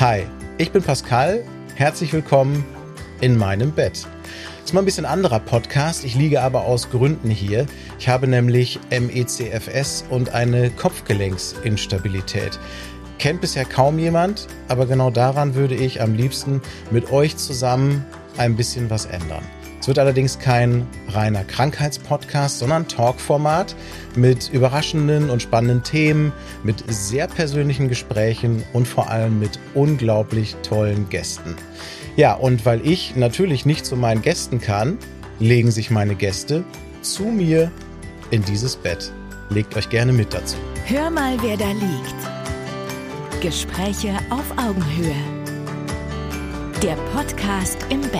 Hi, ich bin Pascal. Herzlich willkommen in meinem Bett. Das ist mal ein bisschen anderer Podcast. Ich liege aber aus Gründen hier. Ich habe nämlich MECFS und eine Kopfgelenksinstabilität. Kennt bisher kaum jemand, aber genau daran würde ich am liebsten mit euch zusammen ein bisschen was ändern. Es wird allerdings kein reiner Krankheitspodcast, sondern Talkformat mit überraschenden und spannenden Themen, mit sehr persönlichen Gesprächen und vor allem mit unglaublich tollen Gästen. Ja, und weil ich natürlich nicht zu meinen Gästen kann, legen sich meine Gäste zu mir in dieses Bett. Legt euch gerne mit dazu. Hör mal, wer da liegt. Gespräche auf Augenhöhe. Der Podcast im Bett.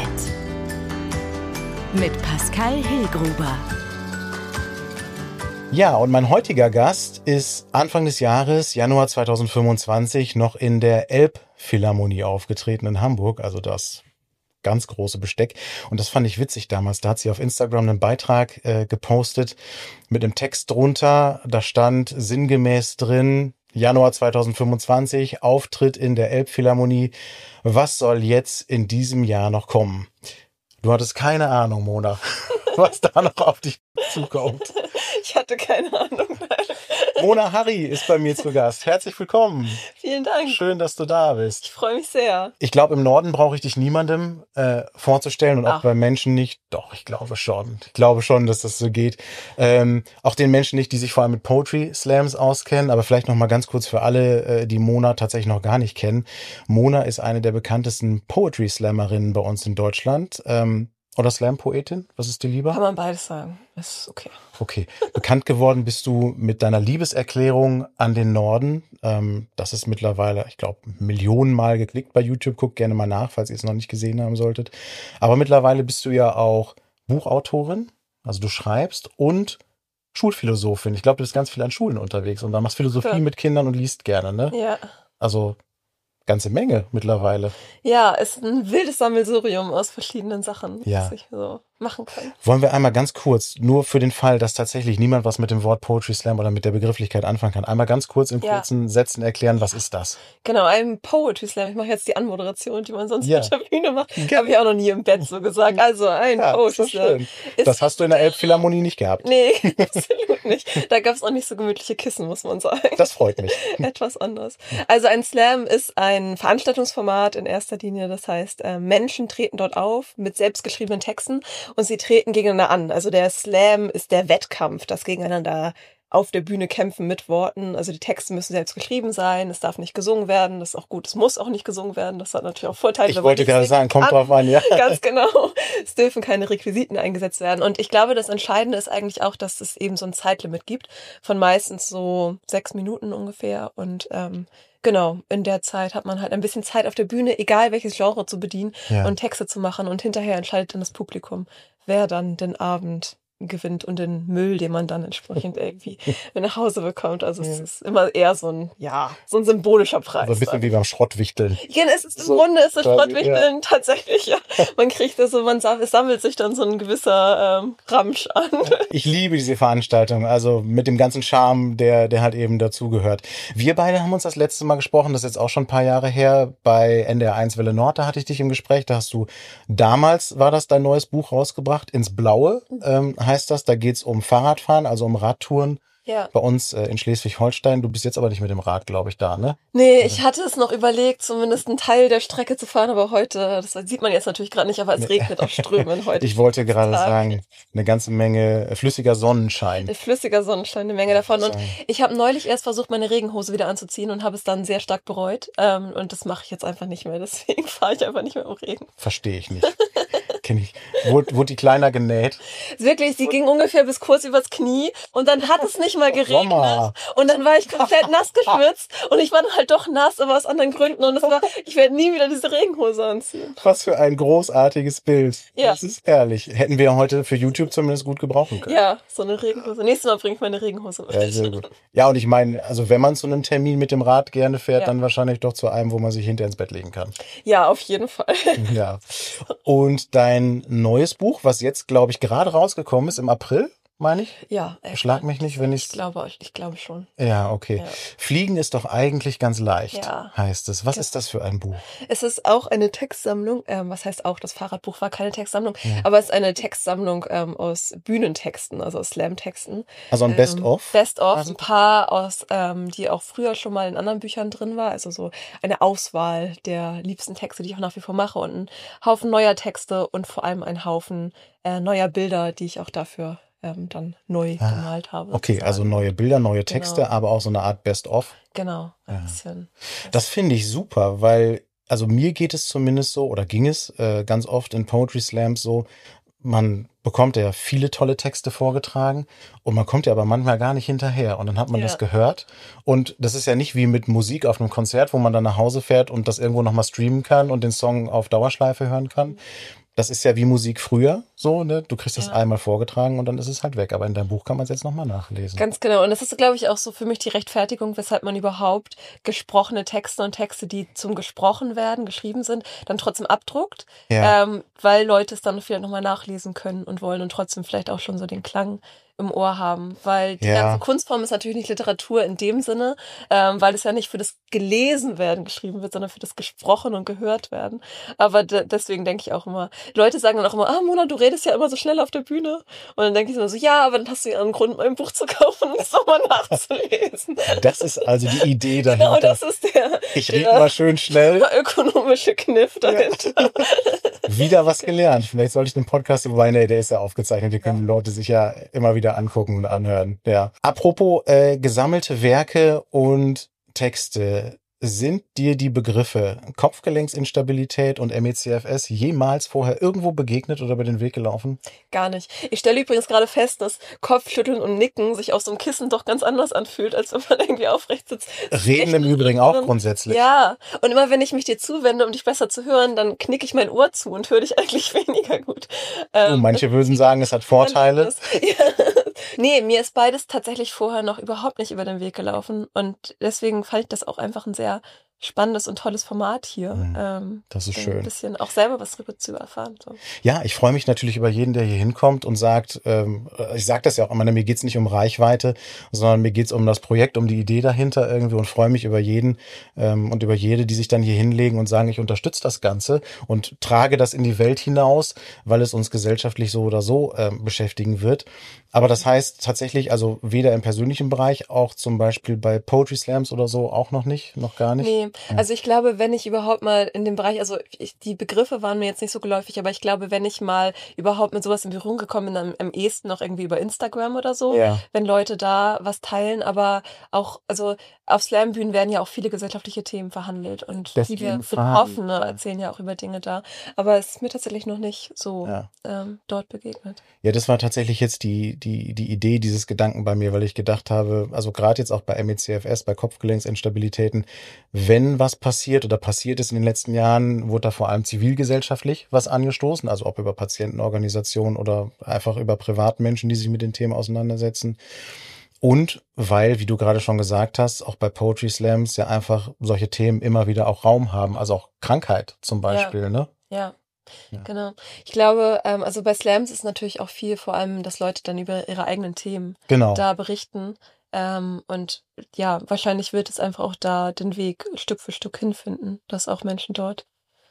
Mit Pascal Hillgruber. Ja, und mein heutiger Gast ist Anfang des Jahres, Januar 2025, noch in der Elbphilharmonie aufgetreten in Hamburg, also das ganz große Besteck. Und das fand ich witzig damals. Da hat sie auf Instagram einen Beitrag gepostet mit einem Text drunter. Da stand sinngemäß drin, Januar 2025, Auftritt in der Elbphilharmonie. Was soll jetzt in diesem Jahr noch kommen? Du hattest keine Ahnung, Mona, was da noch auf dich zukommt. Ich hatte keine Ahnung. Mona Harry ist bei mir zu Gast. Herzlich willkommen. Vielen Dank. Schön, dass du da bist. Ich freue mich sehr. Ich glaube, im Norden brauche ich dich niemandem vorzustellen und auch bei Menschen nicht. Doch, ich glaube schon. Ich glaube schon, dass das so geht. Auch den Menschen nicht, die sich vor allem mit Poetry Slams auskennen. Aber vielleicht noch mal ganz kurz für alle, die Mona tatsächlich noch gar nicht kennen. Mona ist eine der bekanntesten Poetry Slammerinnen bei uns in Deutschland. Oder Slam-Poetin? Was ist dir lieber? Kann man beides sagen. Das ist okay. Okay. Bekannt geworden bist du mit deiner Liebeserklärung an den Norden. Das ist mittlerweile, ich glaube, Millionenmal geklickt bei YouTube. Guckt gerne mal nach, falls ihr es noch nicht gesehen haben solltet. Aber mittlerweile bist du ja auch Buchautorin. Also du schreibst und Schulphilosophin. Ich glaube, du bist ganz viel an Schulen unterwegs und da machst Philosophie mit Kindern und liest gerne, ne? Ja. Also ganze Menge mittlerweile. Ja, es ist ein wildes Sammelsurium aus verschiedenen Sachen, was ich so machen kann. Wollen wir einmal ganz kurz, nur für den Fall, dass tatsächlich niemand was mit dem Wort Poetry Slam oder mit der Begrifflichkeit anfangen kann, einmal ganz kurz in kurzen Sätzen erklären, was ist das? Genau, ein Poetry Slam. Ich mache jetzt die Anmoderation, die man sonst auf der Bühne macht. Habe ich auch noch nie im Bett so gesagt. Also ein Poetry Slam. Das hast du in der Elbphilharmonie nicht gehabt. Nee, absolut nicht. Da gab es auch nicht so gemütliche Kissen, muss man sagen. Das freut mich. Etwas anders. Also ein Slam ist ein Veranstaltungsformat in erster Linie. Das heißt, Menschen treten dort auf mit selbstgeschriebenen Texten und sie treten gegeneinander an. Also der Slam ist der Wettkampf, das gegeneinander auf der Bühne kämpfen mit Worten. Also die Texte müssen selbst geschrieben sein, es darf nicht gesungen werden, das ist auch gut, es muss auch nicht gesungen werden, das hat natürlich auch Vorteile. Ich wollte gerade sagen, kommt drauf an, ja. Ganz genau. Es dürfen keine Requisiten eingesetzt werden. Und ich glaube, das Entscheidende ist eigentlich auch, dass es eben so ein Zeitlimit gibt von meistens so 6 Minuten ungefähr. Und genau, in der Zeit hat man halt ein bisschen Zeit auf der Bühne, egal welches Genre zu bedienen und Texte zu machen. Und hinterher entscheidet dann das Publikum, wer dann den Abend gewinnt und den Müll, den man dann entsprechend irgendwie nach Hause bekommt. Also es ist immer eher so ein symbolischer Preis. So ein bisschen wie beim Schrottwichteln. Ja, es ist im Grunde ist das Schrottwichteln tatsächlich, ja. Man kriegt das so, es sammelt sich dann so ein gewisser Ramsch an. Ich liebe diese Veranstaltung, also mit dem ganzen Charme, der halt eben dazugehört. Wir beide haben uns das letzte Mal gesprochen, das ist jetzt auch schon ein paar Jahre her, bei NDR 1 Welle Nord, da hatte ich dich im Gespräch, da hast du damals, war das dein neues Buch rausgebracht, Ins Blaue, heißt das, da geht's um Fahrradfahren, also um Radtouren. Ja. Bei uns in Schleswig-Holstein. Du bist jetzt aber nicht mit dem Rad, glaube ich, da, ne? Nee, ich hatte es noch überlegt, zumindest einen Teil der Strecke zu fahren, aber heute, das sieht man jetzt natürlich gerade nicht, aber es regnet auf Strömen heute. Ich wollte gerade sagen, eine ganze Menge flüssiger Sonnenschein. Flüssiger Sonnenschein, eine Menge davon. Und ich habe neulich erst versucht, meine Regenhose wieder anzuziehen und habe es dann sehr stark bereut. Und das mache ich jetzt einfach nicht mehr, deswegen fahre ich einfach nicht mehr im Regen. Verstehe ich nicht. Kenn ich. Wurde die kleiner genäht? Wirklich, sie ging ungefähr bis kurz übers Knie und dann hat es nicht mal geregnet. Sommer. Und dann war ich komplett nass geschwitzt und ich war dann halt doch nass, aber aus anderen Gründen. Und ich werde nie wieder diese Regenhose anziehen. Was für ein großartiges Bild. Ja. Das ist ehrlich. Hätten wir heute für YouTube zumindest gut gebrauchen können. Ja, so eine Regenhose. Nächstes Mal bringe ich meine Regenhose mit. Ja, sehr gut. Ja, und ich meine, also wenn man zu einem Termin mit dem Rad gerne fährt, dann wahrscheinlich doch zu einem, wo man sich hinter ins Bett legen kann. Ja, auf jeden Fall. Ja. Und dein neues Buch, was jetzt, glaube ich, gerade rausgekommen ist im April, meine ich? Ja, Schlag mich nicht, wenn ich glaube schon. Ja, okay. Ja. Fliegen ist doch eigentlich ganz leicht, Ja. heißt es. Was Genau. ist das für ein Buch? Es ist auch eine Textsammlung. Was heißt auch? Das Fahrradbuch war keine Textsammlung, Ja. aber es ist eine Textsammlung aus Bühnentexten, also aus Slam-Texten. Also ein Best-of? Best-of, Also? ein paar aus, die auch früher schon mal in anderen Büchern drin war. Also so eine Auswahl der liebsten Texte, die ich auch nach wie vor mache, und ein Haufen neuer Texte und vor allem ein Haufen neuer Bilder, die ich auch dafür dann neu gemalt habe. Okay, sozusagen. also neue Bilder, neue Texte, Genau. aber auch so eine Art Best-of. Genau, ein bisschen. Das finde ich super, weil, also mir geht es zumindest so, oder ging es ganz oft in Poetry Slams so, man bekommt ja viele tolle Texte vorgetragen und man kommt ja aber manchmal gar nicht hinterher und dann hat man das gehört und das ist ja nicht wie mit Musik auf einem Konzert, wo man dann nach Hause fährt und das irgendwo nochmal streamen kann und den Song auf Dauerschleife hören kann. Das ist ja wie Musik früher, so, ne? Du kriegst das einmal vorgetragen und dann ist es halt weg. Aber in deinem Buch kann man es jetzt nochmal nachlesen. Ganz genau. Und das ist, glaube ich, auch so für mich die Rechtfertigung, weshalb man überhaupt gesprochene Texte und Texte, die zum Gesprochen werden, geschrieben sind, dann trotzdem abdruckt. Ja. Weil Leute es dann vielleicht nochmal nachlesen können und wollen und trotzdem vielleicht auch schon so den Klang im Ohr haben, weil die ganze Kunstform ist natürlich nicht Literatur in dem Sinne, weil es ja nicht für das Gelesen-Werden geschrieben wird, sondern für das Gesprochen und Gehört werden. Aber deswegen denke ich auch immer, Leute sagen dann auch immer, Mona, du redest ja immer so schnell auf der Bühne. Und dann denke ich immer so, ja, aber dann hast du ja einen Grund, mein Buch zu kaufen und es nochmal nachzulesen. Das ist also die Idee dahinter. Genau, das ist ich rede immer schön schnell. Der ökonomische Kniff dahinter. Wieder was gelernt. Vielleicht sollte ich den Podcast, wobei, nee, der ist ja aufgezeichnet, die können die Leute sich ja immer wieder angucken und anhören. Ja. Apropos gesammelte Werke und Texte. Sind dir die Begriffe Kopfgelenksinstabilität und MECFS jemals vorher irgendwo begegnet oder über den Weg gelaufen? Gar nicht. Ich stelle übrigens gerade fest, dass Kopfschütteln und Nicken sich auf so einem Kissen doch ganz anders anfühlt, als wenn man irgendwie aufrecht sitzt. Reden im Übrigen auch grundsätzlich. Ja, und immer wenn ich mich dir zuwende, um dich besser zu hören, dann knicke ich mein Ohr zu und höre dich eigentlich weniger gut. Manche würden sagen, es hat Vorteile. Nee, mir ist beides tatsächlich vorher noch überhaupt nicht über den Weg gelaufen und deswegen fand ich das auch einfach ein sehr spannendes und tolles Format hier. Das ist schön. Ein bisschen auch selber was darüber zu erfahren. So. Ja, ich freue mich natürlich über jeden, der hier hinkommt und sagt, ich sage das ja auch immer, mir geht's nicht um Reichweite, sondern mir geht's um das Projekt, um die Idee dahinter irgendwie und freue mich über jeden und über jede, die sich dann hier hinlegen und sagen, ich unterstütze das Ganze und trage das in die Welt hinaus, weil es uns gesellschaftlich so oder so beschäftigen wird. Aber das heißt tatsächlich, also weder im persönlichen Bereich, auch zum Beispiel bei Poetry Slams oder so, auch noch gar nicht. Nee, also ich glaube, wenn ich überhaupt mal in dem Bereich, also die Begriffe waren mir jetzt nicht so geläufig, aber ich glaube, wenn ich mal überhaupt mit sowas in Berührung gekommen bin, am ehesten noch irgendwie über Instagram oder so, wenn Leute da was teilen, aber auch, also auf Slam-Bühnen werden ja auch viele gesellschaftliche Themen verhandelt und viele Betroffene erzählen ja auch über Dinge da, aber es ist mir tatsächlich noch nicht so dort begegnet. Ja, das war tatsächlich jetzt die Idee dieses Gedanken bei mir, weil ich gedacht habe, also gerade jetzt auch bei MECFS, bei Kopfgelenksinstabilitäten, wenn was passiert oder passiert ist in den letzten Jahren, wurde da vor allem zivilgesellschaftlich was angestoßen, also ob über Patientenorganisationen oder einfach über Privatmenschen, die sich mit den Themen auseinandersetzen. Und weil, wie du gerade schon gesagt hast, auch bei Poetry Slams ja einfach solche Themen immer wieder auch Raum haben, also auch Krankheit zum Beispiel, ne? Ja. Genau. Ich glaube, also bei Slams ist natürlich auch viel, vor allem, dass Leute dann über ihre eigenen Themen da berichten. Und ja, wahrscheinlich wird es einfach auch da den Weg Stück für Stück hinfinden, dass auch Menschen dort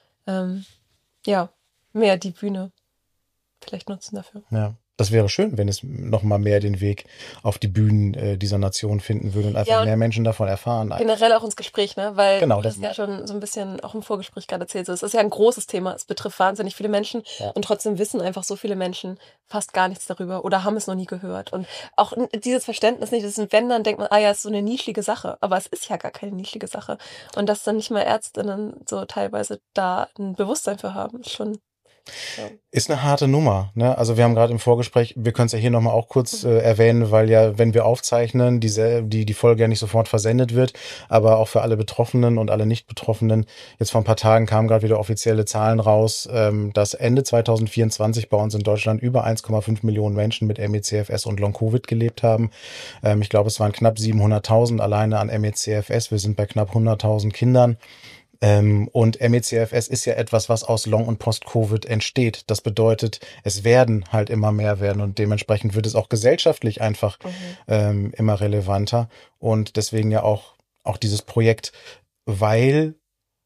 mehr die Bühne vielleicht nutzen dafür. Ja. Das wäre schön, wenn es noch mal mehr den Weg auf die Bühnen dieser Nation finden würde und einfach mehr Menschen davon erfahren. Generell auch ins Gespräch, ne? Weil genau, das ja schon so ein bisschen auch im Vorgespräch gerade erzählt. Es ist ja ein großes Thema. Es betrifft wahnsinnig viele Menschen und trotzdem wissen einfach so viele Menschen fast gar nichts darüber oder haben es noch nie gehört. Und auch dieses Verständnis nicht, das ist, wenn, dann denkt man, ja, es ist so eine nischige Sache. Aber es ist ja gar keine nischige Sache. Und dass dann nicht mal Ärztinnen so teilweise da ein Bewusstsein für haben, ist schon... Ja. Ist eine harte Nummer, ne? Also wir haben gerade im Vorgespräch, wir können es ja hier nochmal auch kurz erwähnen, weil ja, wenn wir aufzeichnen, die Folge ja nicht sofort versendet wird, aber auch für alle Betroffenen und alle Nicht-Betroffenen, jetzt vor ein paar Tagen kamen gerade wieder offizielle Zahlen raus, dass Ende 2024 bei uns in Deutschland über 1,5 Millionen Menschen mit MECFS und Long-Covid gelebt haben. Ich glaube, es waren knapp 700.000 alleine an MECFS, wir sind bei knapp 100.000 Kindern. Und MECFS ist ja etwas, was aus Long- und Post-Covid entsteht. Das bedeutet, es werden halt immer mehr werden und dementsprechend wird es auch gesellschaftlich einfach immer relevanter. Und deswegen ja auch dieses Projekt, weil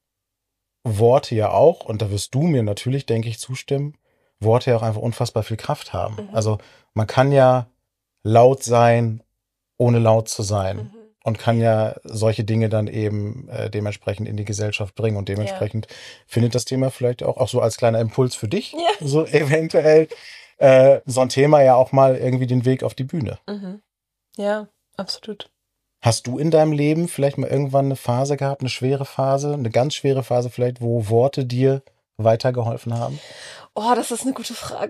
Worte ja auch, und da wirst du mir natürlich, denke ich, zustimmen, Worte ja auch einfach unfassbar viel Kraft haben. Also man kann ja laut sein, ohne laut zu sein. Und kann ja solche Dinge dann eben dementsprechend in die Gesellschaft bringen. Und dementsprechend findet das Thema vielleicht auch so als kleiner Impuls für dich, so eventuell so ein Thema ja auch mal irgendwie den Weg auf die Bühne. Ja, absolut. Hast du in deinem Leben vielleicht mal irgendwann eine Phase gehabt, eine schwere Phase, eine ganz schwere Phase vielleicht, wo Worte dir weitergeholfen haben? Oh, das ist eine gute Frage.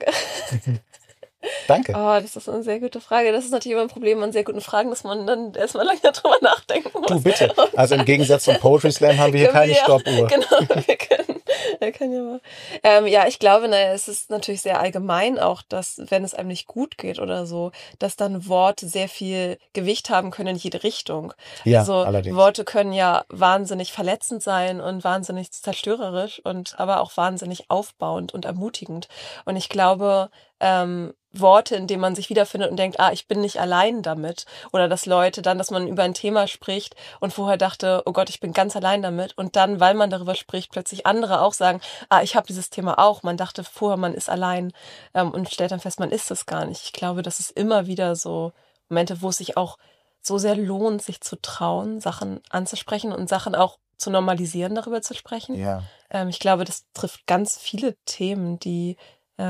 Danke. Oh, das ist eine sehr gute Frage. Das ist natürlich immer ein Problem an sehr guten Fragen, dass man dann erstmal lange drüber nachdenken muss. Du, bitte. Also im Gegensatz zum Poetry Slam haben wir hier keine Stoppuhr. Genau, wir können ja mal. Ja, ich glaube, es ist natürlich sehr allgemein auch, dass, wenn es einem nicht gut geht oder so, dass dann Worte sehr viel Gewicht haben können in jede Richtung. Ja, also allerdings. Worte können ja wahnsinnig verletzend sein und wahnsinnig zerstörerisch und aber auch wahnsinnig aufbauend und ermutigend. Und ich glaube, Worte, in denen man sich wiederfindet und denkt, ich bin nicht allein damit. Oder dass Leute dann, dass man über ein Thema spricht und vorher dachte, oh Gott, ich bin ganz allein damit. Und dann, weil man darüber spricht, plötzlich andere auch sagen, ich habe dieses Thema auch. Man dachte vorher, man ist allein und stellt dann fest, man ist es gar nicht. Ich glaube, das ist immer wieder so Momente, wo es sich auch so sehr lohnt, sich zu trauen, Sachen anzusprechen und Sachen auch zu normalisieren, darüber zu sprechen. Ja. Ich glaube, das trifft ganz viele Themen, die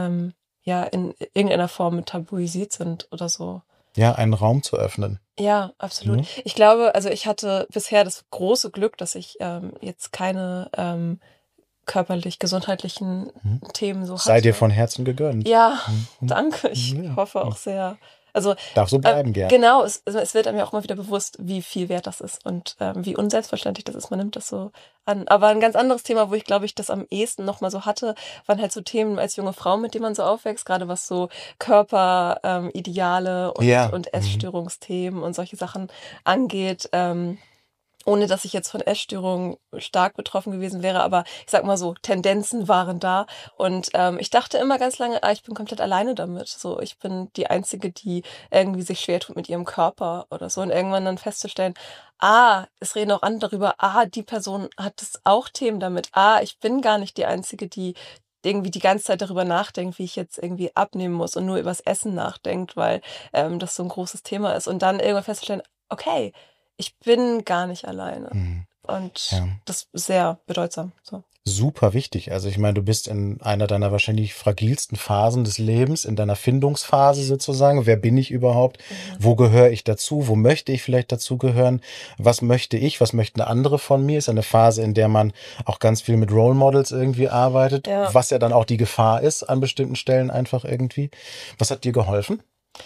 in irgendeiner Form tabuisiert sind oder so. Ja, einen Raum zu öffnen. Ja, absolut. Ich glaube, also ich hatte bisher das große Glück, dass ich jetzt keine körperlich gesundheitlichen Themen so hatte. Sei dir von Herzen gegönnt. Ja, danke. Ich hoffe auch sehr. Also darf so bleiben, gern. Genau, es wird einem ja auch mal wieder bewusst, wie viel wert das ist und wie unselbstverständlich das ist. Man nimmt das so an. Aber ein ganz anderes Thema, wo ich glaube ich das am ehesten noch mal so hatte, waren halt so Themen als junge Frau, mit denen man so aufwächst, gerade was so Körperideale und Essstörungsthemen und solche Sachen angeht. Ohne dass ich jetzt von Essstörungen stark betroffen gewesen wäre, aber ich sag mal so, Tendenzen waren da und ich dachte immer ganz lange, ich bin komplett alleine damit. So, ich bin die Einzige, die irgendwie sich schwer tut mit ihrem Körper oder so und irgendwann dann festzustellen, es reden auch andere darüber, die Person hat das auch Themen damit, ich bin gar nicht die Einzige, die irgendwie die ganze Zeit darüber nachdenkt, wie ich jetzt irgendwie abnehmen muss und nur übers Essen nachdenkt, weil das so ein großes Thema ist und dann irgendwann festzustellen, okay, ich bin gar nicht alleine. Und das ist sehr bedeutsam. So. Super wichtig. Also ich meine, du bist in einer deiner wahrscheinlich fragilsten Phasen des Lebens, in deiner Findungsphase sozusagen. Wer bin ich überhaupt? Wo gehöre ich dazu? Wo möchte ich vielleicht dazugehören? Was möchte ich? Was möchten andere von mir? Ist eine Phase, in der man auch ganz viel mit Role Models irgendwie arbeitet, was ja dann auch die Gefahr ist an bestimmten Stellen einfach irgendwie. Was hat dir geholfen?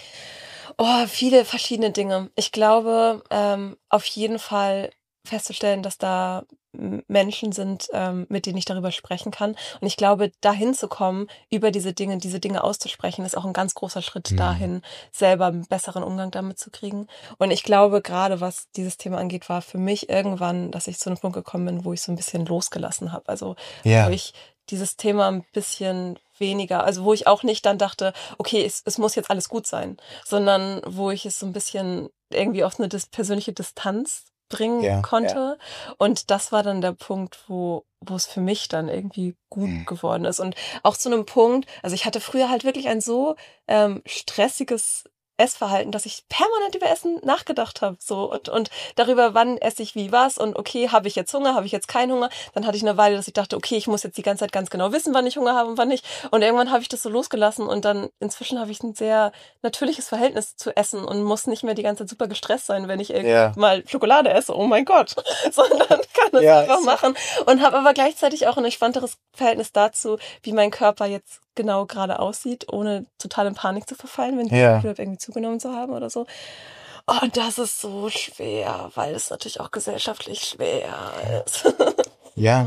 Viele verschiedene Dinge. Ich glaube, auf jeden Fall festzustellen, dass da Menschen sind, mit denen ich darüber sprechen kann. Und ich glaube, dahin zu kommen, über diese Dinge auszusprechen, ist auch ein ganz großer Schritt dahin, selber einen besseren Umgang damit zu kriegen. Und ich glaube, gerade was dieses Thema angeht, war für mich irgendwann, dass ich zu einem Punkt gekommen bin, wo ich so ein bisschen losgelassen habe. Also wo ich dieses Thema ein bisschen weniger, also wo ich auch nicht dann dachte, okay, es muss jetzt alles gut sein, sondern wo ich es so ein bisschen irgendwie auf eine persönliche Distanz bringen konnte. Und das war dann der Punkt, wo es für mich dann irgendwie gut geworden ist. Und auch zu einem Punkt, also ich hatte früher halt wirklich ein so stressiges Essverhalten, dass ich permanent über Essen nachgedacht habe, so und darüber, wann esse ich wie was und okay, habe ich jetzt Hunger, habe ich jetzt keinen Hunger, dann hatte ich eine Weile, dass ich dachte, okay, ich muss jetzt die ganze Zeit ganz genau wissen, wann ich Hunger habe und wann nicht und irgendwann habe ich das so losgelassen und dann inzwischen habe ich ein sehr natürliches Verhältnis zu Essen und muss nicht mehr die ganze Zeit super gestresst sein, wenn ich mal Schokolade esse, oh mein Gott, sondern kann es einfach machen und habe aber gleichzeitig auch ein entspannteres Verhältnis dazu, wie mein Körper jetzt genau gerade aussieht, ohne total in Panik zu verfallen, wenn ich das Gefühl habe, irgendwie zugenommen zu haben oder so. Und das ist so schwer, weil es natürlich auch gesellschaftlich schwer ist. Ja,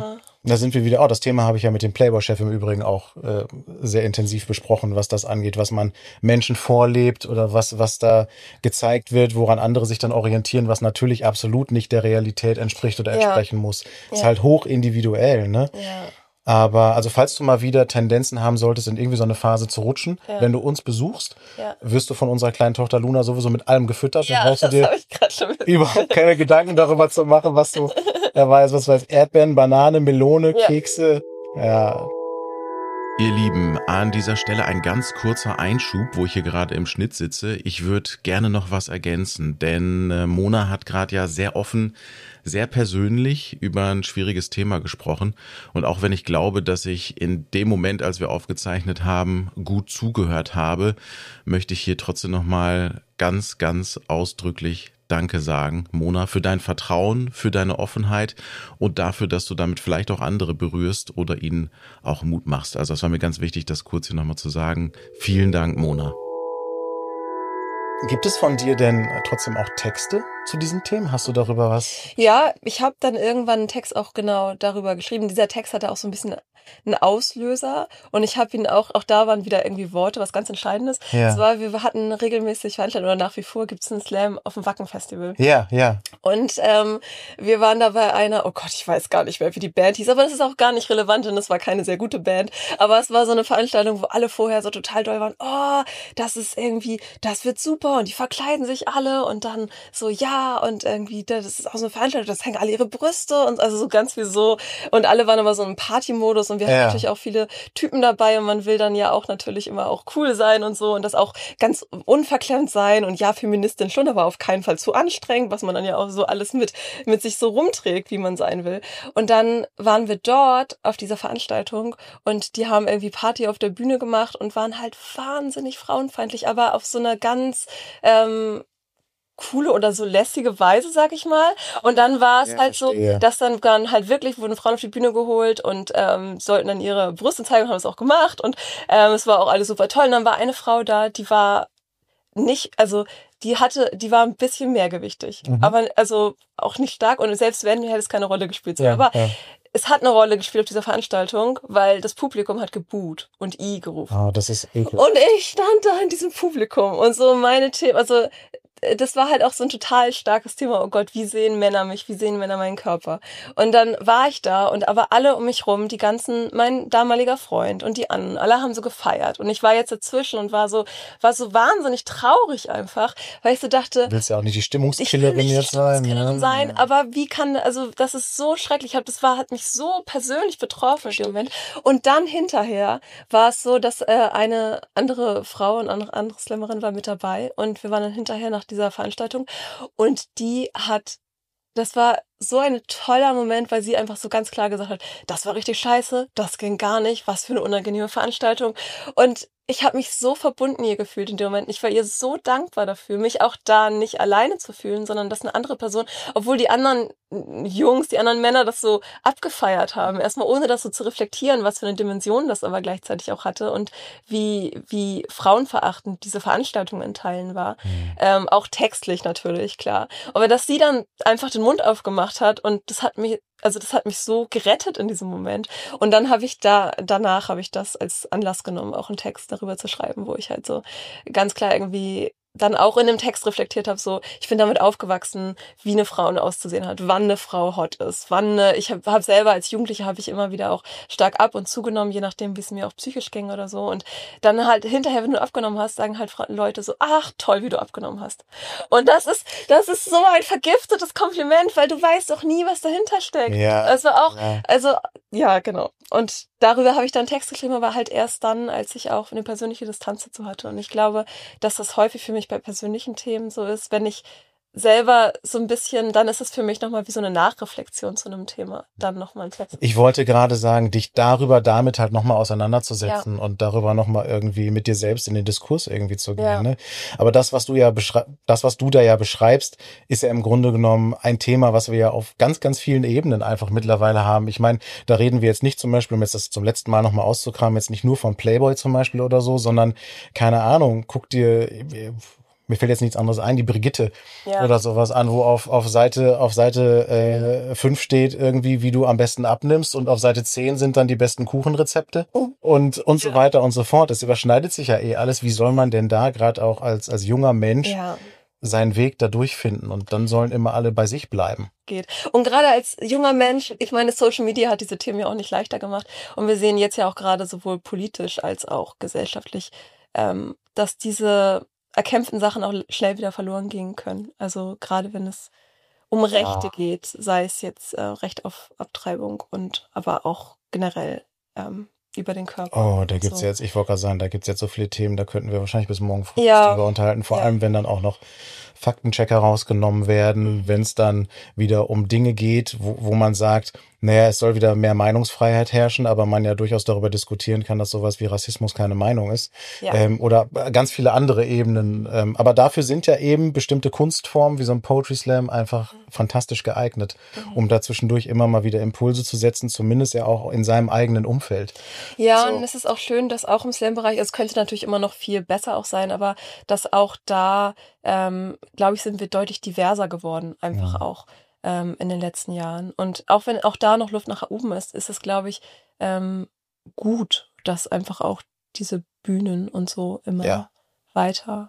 Da sind wir wieder, das Thema habe ich ja mit dem Playboy-Chef im Übrigen auch sehr intensiv besprochen, was das angeht, was man Menschen vorlebt oder was da gezeigt wird, woran andere sich dann orientieren, was natürlich absolut nicht der Realität entspricht oder entsprechen muss. Ist halt hoch individuell, ne? Ja. Aber also falls du mal wieder Tendenzen haben solltest, in irgendwie so eine Phase zu rutschen, wenn du uns besuchst, wirst du von unserer kleinen Tochter Luna sowieso mit allem gefüttert. Ja, dann brauchst du dir überhaupt keine Gedanken darüber zu machen, was du, was weiß, Erdbeeren, Banane, Melone, Kekse, ja. Ihr Lieben, an dieser Stelle ein ganz kurzer Einschub, wo ich hier gerade im Schnitt sitze. Ich würde gerne noch was ergänzen, denn Mona hat gerade ja sehr offen, sehr persönlich über ein schwieriges Thema gesprochen. Und auch wenn ich glaube, dass ich in dem Moment, als wir aufgezeichnet haben, gut zugehört habe, möchte ich hier trotzdem nochmal ganz, ganz ausdrücklich Danke sagen, Mona, für dein Vertrauen, für deine Offenheit und dafür, dass du damit vielleicht auch andere berührst oder ihnen auch Mut machst. Also es war mir ganz wichtig, das kurz hier nochmal zu sagen. Vielen Dank, Mona. Gibt es von dir denn trotzdem auch Texte zu diesen Themen? Hast du darüber was? Ja, ich habe dann irgendwann einen Text auch genau darüber geschrieben. Dieser Text hatte auch so ein bisschen einen Auslöser und ich habe ihn auch da waren wieder irgendwie Worte, was ganz Entscheidendes. Ja. Das war, wir hatten regelmäßig Veranstaltungen oder nach wie vor gibt es einen Slam auf dem Wacken-Festival. Ja, ja. Und wir waren da bei einer, oh Gott, ich weiß gar nicht mehr, wie die Band hieß, aber das ist auch gar nicht relevant, denn es war keine sehr gute Band. Aber es war so eine Veranstaltung, wo alle vorher so total doll waren, oh, das ist irgendwie, das wird super und die verkleiden sich alle und dann so, ja, und irgendwie, das ist auch so eine Veranstaltung, das hängen alle ihre Brüste und also so ganz wie so. Und alle waren aber so im Partymodus und wir hatten natürlich auch viele Typen dabei und man will dann ja auch natürlich immer auch cool sein und so und das auch ganz unverklemmt sein und ja, Feministin schon, aber auf keinen Fall zu anstrengend, was man dann ja auch so alles mit sich so rumträgt, wie man sein will. Und dann waren wir dort auf dieser Veranstaltung und die haben irgendwie Party auf der Bühne gemacht und waren halt wahnsinnig frauenfeindlich, aber auf so einer ganz coole oder so lässige Weise, sag ich mal. Und dann war es halt so, dass dann halt wirklich wurden Frauen auf die Bühne geholt und sollten dann ihre Brüste zeigen und haben es auch gemacht und es war auch alles super toll. Und dann war eine Frau da, die war nicht, also die war ein bisschen mehrgewichtig, aber also auch nicht stark und selbst wenn, hätte es keine Rolle gespielt. Aber es hat eine Rolle gespielt auf dieser Veranstaltung, weil das Publikum hat gebuht und gerufen. Oh, das ist ekelhaft. Und ich stand da in diesem Publikum und so meine Themen, also das war halt auch so ein total starkes Thema. Oh Gott, wie sehen Männer mich? Wie sehen Männer meinen Körper? Und dann war ich da und aber alle um mich rum, mein damaliger Freund und die anderen, alle haben so gefeiert. Und ich war jetzt dazwischen und war so wahnsinnig traurig einfach, weil ich so dachte, du willst ja auch nicht die Stimmungskillerin jetzt sein. Ja. Aber wie kann, also das ist so schrecklich. Hat mich so persönlich betroffen in dem Moment. Und dann hinterher war es so, dass eine andere Frau, eine andere Slammerin war mit dabei und wir waren dann hinterher nach dieser Veranstaltung und das war so ein toller Moment, weil sie einfach so ganz klar gesagt hat, das war richtig scheiße, das ging gar nicht, was für eine unangenehme Veranstaltung und ich habe mich so verbunden ihr gefühlt in dem Moment. Ich war ihr so dankbar dafür, mich auch da nicht alleine zu fühlen, sondern dass eine andere Person, obwohl die anderen Jungs, die anderen Männer das so abgefeiert haben, erstmal ohne das so zu reflektieren, was für eine Dimension das aber gleichzeitig auch hatte und wie frauenverachtend diese Veranstaltung in Teilen war. Auch textlich natürlich, klar. Aber dass sie dann einfach den Mund aufgemacht hat und das hat mich so gerettet in diesem Moment. Und dann danach habe ich das als Anlass genommen, auch einen Text darüber zu schreiben, wo ich halt so ganz klar irgendwie dann auch in dem Text reflektiert habe, so, ich bin damit aufgewachsen, wie eine Frau auszusehen hat, wann eine Frau hot ist, ich habe selber als Jugendliche habe ich immer wieder auch stark ab und zugenommen, je nachdem, wie es mir auch psychisch ging oder so und dann halt hinterher, wenn du abgenommen hast, sagen halt Leute so, ach, toll, wie du abgenommen hast. Und das ist so ein vergiftetes Kompliment, weil du weißt doch nie, was dahinter steckt. Ja. Also auch, ja, genau. Und darüber habe ich dann Text geschrieben, aber halt erst dann, als ich auch eine persönliche Distanz dazu hatte. Und ich glaube, dass das häufig für mich bei persönlichen Themen so ist, wenn ich selber so ein bisschen, dann ist es für mich nochmal wie so eine Nachreflexion zu einem Thema, dann nochmal ein Text. Ich wollte gerade sagen, dich damit halt nochmal auseinanderzusetzen und darüber nochmal irgendwie mit dir selbst in den Diskurs irgendwie zu gehen. Ja. Ne? Aber das, was du da ja beschreibst, ist ja im Grunde genommen ein Thema, was wir ja auf ganz, ganz vielen Ebenen einfach mittlerweile haben. Ich meine, da reden wir jetzt nicht zum Beispiel, um jetzt das zum letzten Mal nochmal auszukramen, jetzt nicht nur von Playboy zum Beispiel oder so, sondern, keine Ahnung, guck dir mir fällt jetzt nichts anderes ein, die Brigitte oder sowas an, wo auf Seite 5 steht irgendwie, wie du am besten abnimmst, und auf Seite 10 sind dann die besten Kuchenrezepte und so weiter und so fort. Das überschneidet sich ja alles. Wie soll man denn da gerade auch als junger Mensch seinen Weg da durchfinden? Und dann sollen immer alle bei sich bleiben. Geht. Und gerade als junger Mensch, ich meine, Social Media hat diese Themen ja auch nicht leichter gemacht. Und wir sehen jetzt ja auch gerade sowohl politisch als auch gesellschaftlich, dass diese erkämpften Sachen auch schnell wieder verloren gehen können. Also gerade wenn es um Rechte geht, sei es jetzt Recht auf Abtreibung und aber auch generell über den Körper. Oh, da gibt's jetzt, ich wollte gerade sagen, da gibt's jetzt so viele Themen, da könnten wir wahrscheinlich bis morgen früh drüber unterhalten. Vor allem, wenn dann auch noch Faktenchecker rausgenommen werden, wenn es dann wieder um Dinge geht, wo man sagt, naja, es soll wieder mehr Meinungsfreiheit herrschen, aber man ja durchaus darüber diskutieren kann, dass sowas wie Rassismus keine Meinung ist. Oder ganz viele andere Ebenen. Aber dafür sind ja eben bestimmte Kunstformen wie so ein Poetry Slam einfach fantastisch geeignet, um da zwischendurch immer mal wieder Impulse zu setzen, zumindest ja auch in seinem eigenen Umfeld. Ja, und es ist auch schön, dass auch im Slam-Bereich, es könnte natürlich immer noch viel besser auch sein, aber dass auch da, glaube ich, sind wir deutlich diverser geworden, einfach auch. In den letzten Jahren. Und auch wenn auch da noch Luft nach oben ist es, glaube ich, gut, dass einfach auch diese Bühnen und so immer weiter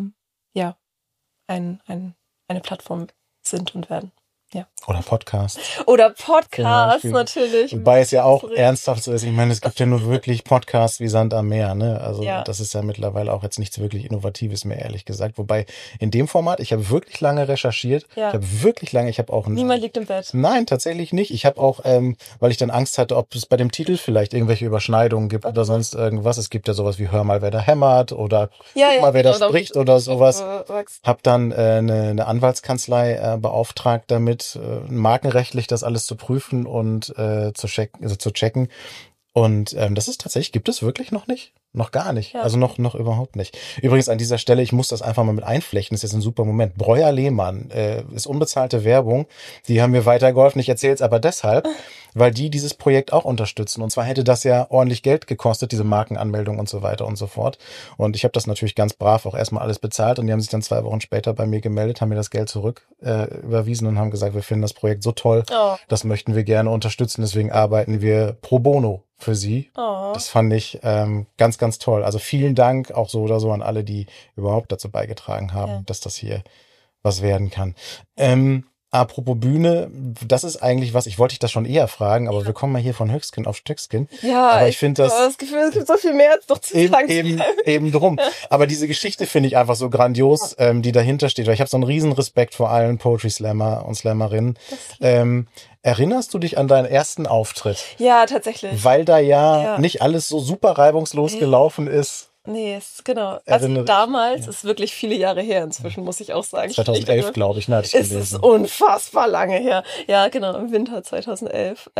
eine Plattform sind und werden. Ja. Oder Podcasts. Oder Podcasts, natürlich. Wobei es ja auch ernsthaft so ist. Ich meine, es gibt ja nur wirklich Podcasts wie Sand am Meer, ne? Also das ist ja mittlerweile auch jetzt nichts wirklich Innovatives mehr, ehrlich gesagt. Wobei in dem Format, ich habe wirklich lange recherchiert. Ja. Ich habe auch Niemand liegt im Bett. Nein, tatsächlich nicht. Ich habe auch, weil ich dann Angst hatte, ob es bei dem Titel vielleicht irgendwelche Überschneidungen gibt oder sonst irgendwas. Es gibt ja sowas wie Hör mal, wer da hämmert oder guck mal, wer da spricht oder sowas. Hab dann eine Anwaltskanzlei beauftragt damit, markenrechtlich das alles zu prüfen und zu checken. Und das ist tatsächlich, gibt es wirklich noch nicht? Noch gar nicht. Ja. Also noch überhaupt nicht. Übrigens an dieser Stelle, ich muss das einfach mal mit einflechten, das ist jetzt ein super Moment. Breuer Lehmann ist unbezahlte Werbung. Die haben mir weitergeholfen. Ich erzähle es aber deshalb, weil die dieses Projekt auch unterstützen. Und zwar hätte das ja ordentlich Geld gekostet, diese Markenanmeldung und so weiter und so fort. Und ich habe das natürlich ganz brav auch erstmal alles bezahlt. Und die haben sich dann 2 Wochen später bei mir gemeldet, haben mir das Geld zurück überwiesen und haben gesagt, wir finden das Projekt so toll, das möchten wir gerne unterstützen. Deswegen arbeiten wir pro bono für sie. Das fand ich ganz, ganz toll. Also vielen Dank auch so oder so an alle, die überhaupt dazu beigetragen haben, dass das hier was werden kann. Apropos Bühne, das ist eigentlich was, ich wollte dich das schon eher fragen, aber wir kommen mal hier von Höchstkind auf Stöckskin. Ja, aber ich finde das Gefühl, es gibt so viel mehr als noch zu sagen. Eben drum. Aber diese Geschichte finde ich einfach so grandios, die dahinter steht. Weil ich habe so einen riesen Respekt vor allen Poetry Slammer und Slammerinnen. Erinnerst du dich an deinen ersten Auftritt? Ja, tatsächlich. Weil da nicht alles so super reibungslos gelaufen ist. Nee, genau. Also damals ist wirklich viele Jahre her inzwischen, muss ich auch sagen. 2011, glaube ich, hatte ich gelesen. Es ist unfassbar lange her. Ja, genau, im Winter 2011.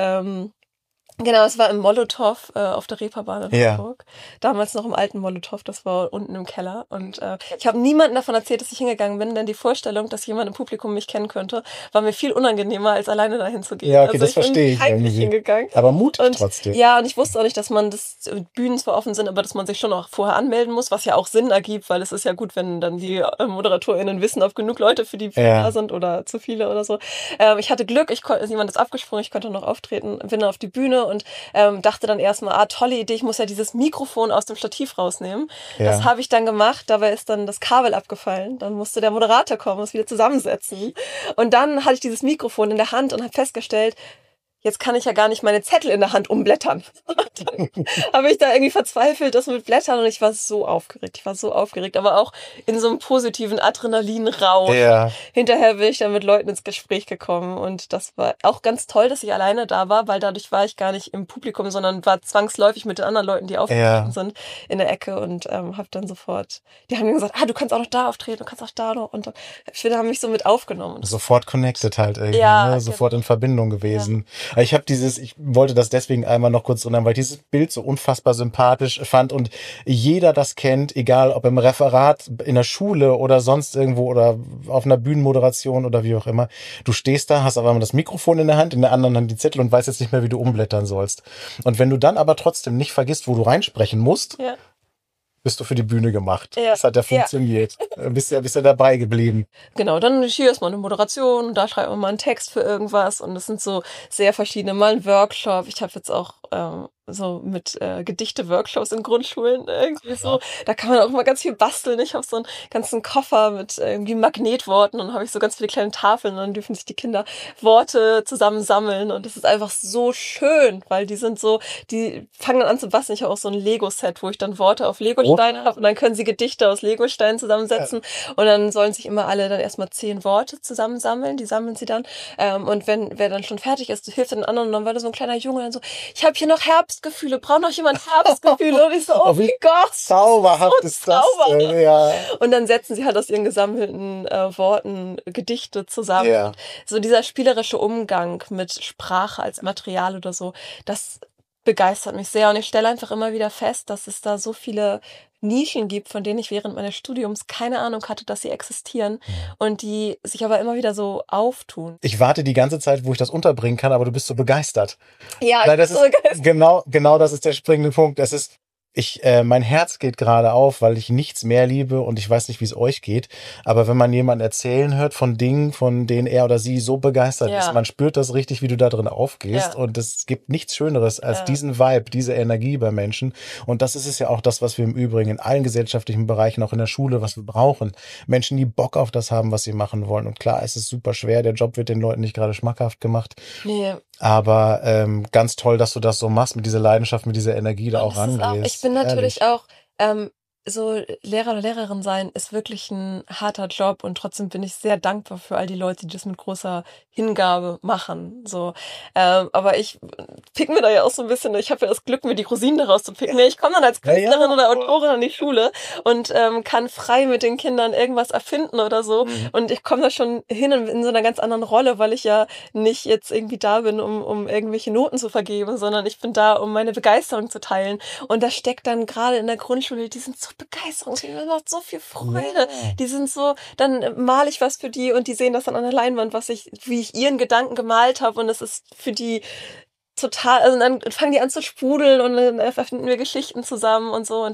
Genau, es war im Molotow auf der Reeperbahn in Hamburg. Damals noch im alten Molotow, das war unten im Keller. Und ich habe niemandem davon erzählt, dass ich hingegangen bin, denn die Vorstellung, dass jemand im Publikum mich kennen könnte, war mir viel unangenehmer, als alleine dahin zu gehen. Ja, okay, also das verstehe ich. Eigentlich hingegangen. Aber mutig trotzdem. Ja, und ich wusste auch nicht, dass man Bühnen zwar offen sind, aber dass man sich schon auch vorher anmelden muss, was ja auch Sinn ergibt, weil es ist ja gut, wenn dann die ModeratorInnen wissen, ob genug Leute für die da sind oder zu viele oder so. Ich hatte Glück, jemand ist abgesprungen, ich konnte noch auftreten, bin auf die Bühne und dachte dann erstmal, tolle Idee, ich muss ja dieses Mikrofon aus dem Stativ rausnehmen. Ja. Das habe ich dann gemacht, dabei ist dann das Kabel abgefallen. Dann musste der Moderator kommen und es wieder zusammensetzen. Und dann hatte ich dieses Mikrofon in der Hand und habe festgestellt, jetzt kann ich ja gar nicht meine Zettel in der Hand umblättern. Dann habe ich da irgendwie verzweifelt, das mit Blättern, und ich war so aufgeregt. Aber auch in so einem positiven Adrenalinrausch. Ja. Hinterher bin ich dann mit Leuten ins Gespräch gekommen und das war auch ganz toll, dass ich alleine da war, weil dadurch war ich gar nicht im Publikum, sondern war zwangsläufig mit den anderen Leuten, die aufgetreten sind, in der Ecke und habe dann sofort, die haben mir gesagt, du kannst auch noch da auftreten, du kannst auch da noch, und viele haben mich so mit aufgenommen. Sofort connected halt irgendwie, ne? Sofort in Verbindung gewesen. Ja. Ich wollte das deswegen einmal noch kurz erinnern, weil ich dieses Bild so unfassbar sympathisch fand und jeder das kennt, egal ob im Referat, in der Schule oder sonst irgendwo oder auf einer Bühnenmoderation oder wie auch immer. Du stehst da, hast aber immer das Mikrofon in der Hand, in der anderen Hand die Zettel und weißt jetzt nicht mehr, wie du umblättern sollst. Und wenn du dann aber trotzdem nicht vergisst, wo du reinsprechen musst, bist du für die Bühne gemacht. Ja. Das hat ja funktioniert. Bist ja dabei geblieben. Genau, dann hier ist mal eine Moderation, da schreibt man mal einen Text für irgendwas und es sind so sehr verschiedene, mal ein Workshop. Ich habe jetzt auch so mit Gedichte-Workshops in Grundschulen irgendwie so. Da kann man auch immer ganz viel basteln. Ich habe so einen ganzen Koffer mit irgendwie Magnetworten und habe ich so ganz viele kleine Tafeln und dann dürfen sich die Kinder Worte zusammen sammeln und das ist einfach so schön, weil die fangen dann an zu basteln. Ich habe auch so ein Lego-Set, wo ich dann Worte auf Legosteine habe und dann können sie Gedichte aus Legosteinen zusammensetzen und dann sollen sich immer alle dann erstmal 10 Worte zusammensammeln. Die sammeln sie dann und wer dann schon fertig ist, hilft den anderen und dann war da so ein kleiner Junge dann so, ich habe hier noch Herbstgefühle, braucht noch jemand Herbstgefühle? Und ich so, oh mein Gott, zauberhaft so ist das zauberhaft. denn, ja. Und dann setzen sie halt aus ihren gesammelten Worten Gedichte zusammen. Ja. So dieser spielerische Umgang mit Sprache als Material oder so, das begeistert mich sehr. Und ich stelle einfach immer wieder fest, dass es da so viele Nischen gibt, von denen ich während meines Studiums keine Ahnung hatte, dass sie existieren und die sich aber immer wieder so auftun. Ich warte die ganze Zeit, wo ich das unterbringen kann, aber du bist so begeistert. Ja, Nein, das ich bin so begeistert. genau das ist der springende Punkt. Mein Herz geht gerade auf, weil ich nichts mehr liebe und ich weiß nicht, wie es euch geht. Aber wenn man jemanden erzählen hört von Dingen, von denen er oder sie so begeistert ist, man spürt das richtig, wie du da drin aufgehst. Und es gibt nichts Schöneres als diesen Vibe, diese Energie bei Menschen. Und das ist es ja auch das, was wir im Übrigen in allen gesellschaftlichen Bereichen, auch in der Schule, was wir brauchen. Menschen, die Bock auf das haben, was sie machen wollen. Und klar, es ist super schwer. Der Job wird den Leuten nicht gerade schmackhaft gemacht. Nee. Aber ganz toll, dass du das so machst, mit dieser Leidenschaft, mit dieser Energie da auch rangehst. Ich bin natürlich auch, so Lehrer oder Lehrerin sein ist wirklich ein harter Job und trotzdem bin ich sehr dankbar für all die Leute, die das mit großer Hingabe machen. So, aber ich pick mir da ja auch so ein bisschen, ich habe ja das Glück, mir die Rosinen daraus zu picken. Ich komme dann als Künstlerin oder Autorin an die Schule und kann frei mit den Kindern irgendwas erfinden oder so. Und ich komme da schon hin in so einer ganz anderen Rolle, weil ich ja nicht jetzt irgendwie da bin, um irgendwelche Noten zu vergeben, sondern ich bin da, um meine Begeisterung zu teilen. Und da steckt dann gerade in der Grundschule, die sind so begeistert, mir macht so viel Freude. Ja. Die sind so, dann male ich was für die und die sehen das dann an der Leinwand, wie ich ihren Gedanken gemalt habe und es ist für die total, also dann fangen die an zu sprudeln und dann erfinden wir Geschichten zusammen und so und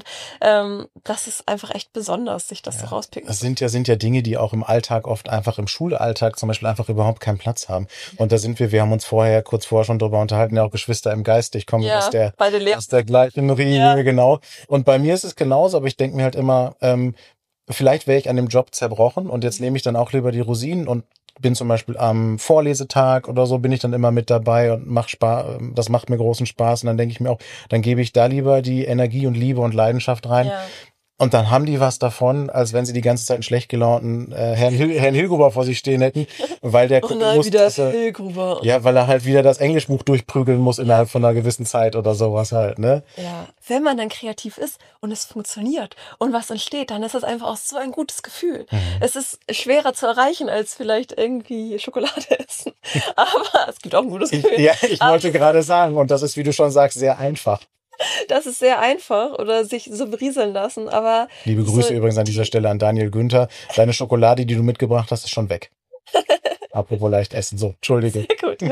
das ist einfach echt besonders, sich das so rauspicken. Das sind ja Dinge, die auch im Alltag oft einfach im Schulalltag zum Beispiel einfach überhaupt keinen Platz haben. Und da sind wir haben uns kurz vorher schon drüber unterhalten, ja auch Geschwister im Geiste. Ich komme aus der gleichen Riege, genau. Und bei mir ist es genauso, aber ich denke mir halt immer, vielleicht wäre ich an dem Job zerbrochen und jetzt nehme ich dann auch lieber die Rosinen und bin zum Beispiel am Vorlesetag oder so, bin ich dann immer mit dabei und das macht mir großen Spaß. Und dann denke ich mir auch, dann gebe ich da lieber die Energie und Liebe und Leidenschaft rein. Ja. Und dann haben die was davon, als wenn sie die ganze Zeit einen schlecht gelaunten Herrn Hilgruber vor sich stehen hätten, weil der gucken muss, Hilgruber. Ja, weil er halt wieder das Englischbuch durchprügeln muss innerhalb von einer gewissen Zeit oder sowas halt, ne? Ja, wenn man dann kreativ ist und es funktioniert und was entsteht, dann ist das einfach auch so ein gutes Gefühl. Es ist schwerer zu erreichen als vielleicht irgendwie Schokolade essen, aber es gibt auch ein gutes Gefühl. Ich wollte gerade sagen, und das ist, wie du schon sagst, sehr einfach. Das ist sehr einfach oder sich so berieseln lassen, aber... Liebe Grüße übrigens an dieser Stelle an Daniel Günther. Deine Schokolade, die du mitgebracht hast, ist schon weg. Apropos leicht essen. So, Entschuldige. Sehr gut,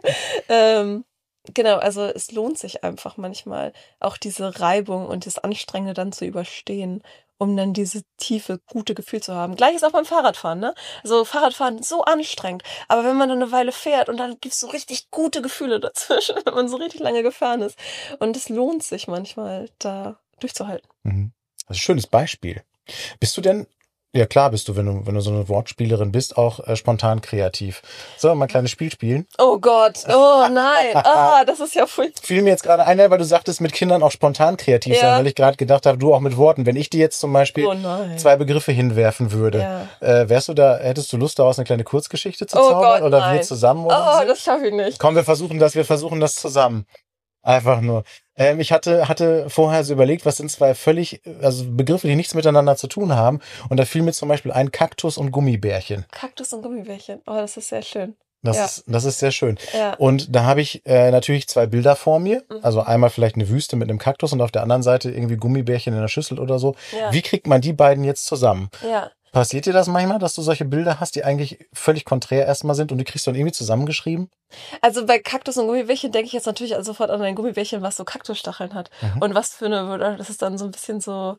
ja. Genau, also es lohnt sich einfach manchmal, auch diese Reibung und das Anstrengende dann zu überstehen, um dann diese tiefe, gute Gefühl zu haben. Gleiches auch beim Fahrradfahren, ne? Also Fahrradfahren so anstrengend, aber wenn man dann eine Weile fährt und dann gibt's so richtig gute Gefühle dazwischen, wenn man so richtig lange gefahren ist. Und es lohnt sich manchmal, da durchzuhalten. Das ist ein schönes Beispiel. Bist du denn, ja klar bist du, wenn du so eine Wortspielerin bist, auch spontan kreativ. Sollen wir mal ein kleines Spiel spielen? Oh Gott, oh nein, das ist ja furchtbar. Fiel mir jetzt gerade ein, weil du sagtest, mit Kindern auch spontan kreativ sein, weil ich gerade gedacht habe, du auch mit Worten. Wenn ich dir jetzt zum Beispiel 2 Begriffe hinwerfen würde, hättest du Lust daraus eine kleine Kurzgeschichte zu zaubern? Gott, oder wir zusammen? Oder so? Das schaffe ich nicht. Komm, wir versuchen das zusammen. Einfach nur. Ich hatte vorher so überlegt, was sind 2 Begriffe, die nichts miteinander zu tun haben. Und da fiel mir zum Beispiel ein Kaktus und Gummibärchen. Kaktus und Gummibärchen. Oh, das ist sehr schön. Das ist sehr schön. Ja. Und da habe ich natürlich 2 Bilder vor mir. Also einmal vielleicht eine Wüste mit einem Kaktus und auf der anderen Seite irgendwie Gummibärchen in der Schüssel oder so. Ja. Wie kriegt man die beiden jetzt zusammen? Ja, Passiert dir das manchmal, dass du solche Bilder hast, die eigentlich völlig konträr erstmal sind und die kriegst du dann irgendwie zusammengeschrieben? Also bei Kaktus und Gummibärchen denke ich jetzt natürlich sofort an ein Gummibärchen, was so Kaktusstacheln hat. Und was für eine, das ist dann so ein bisschen so,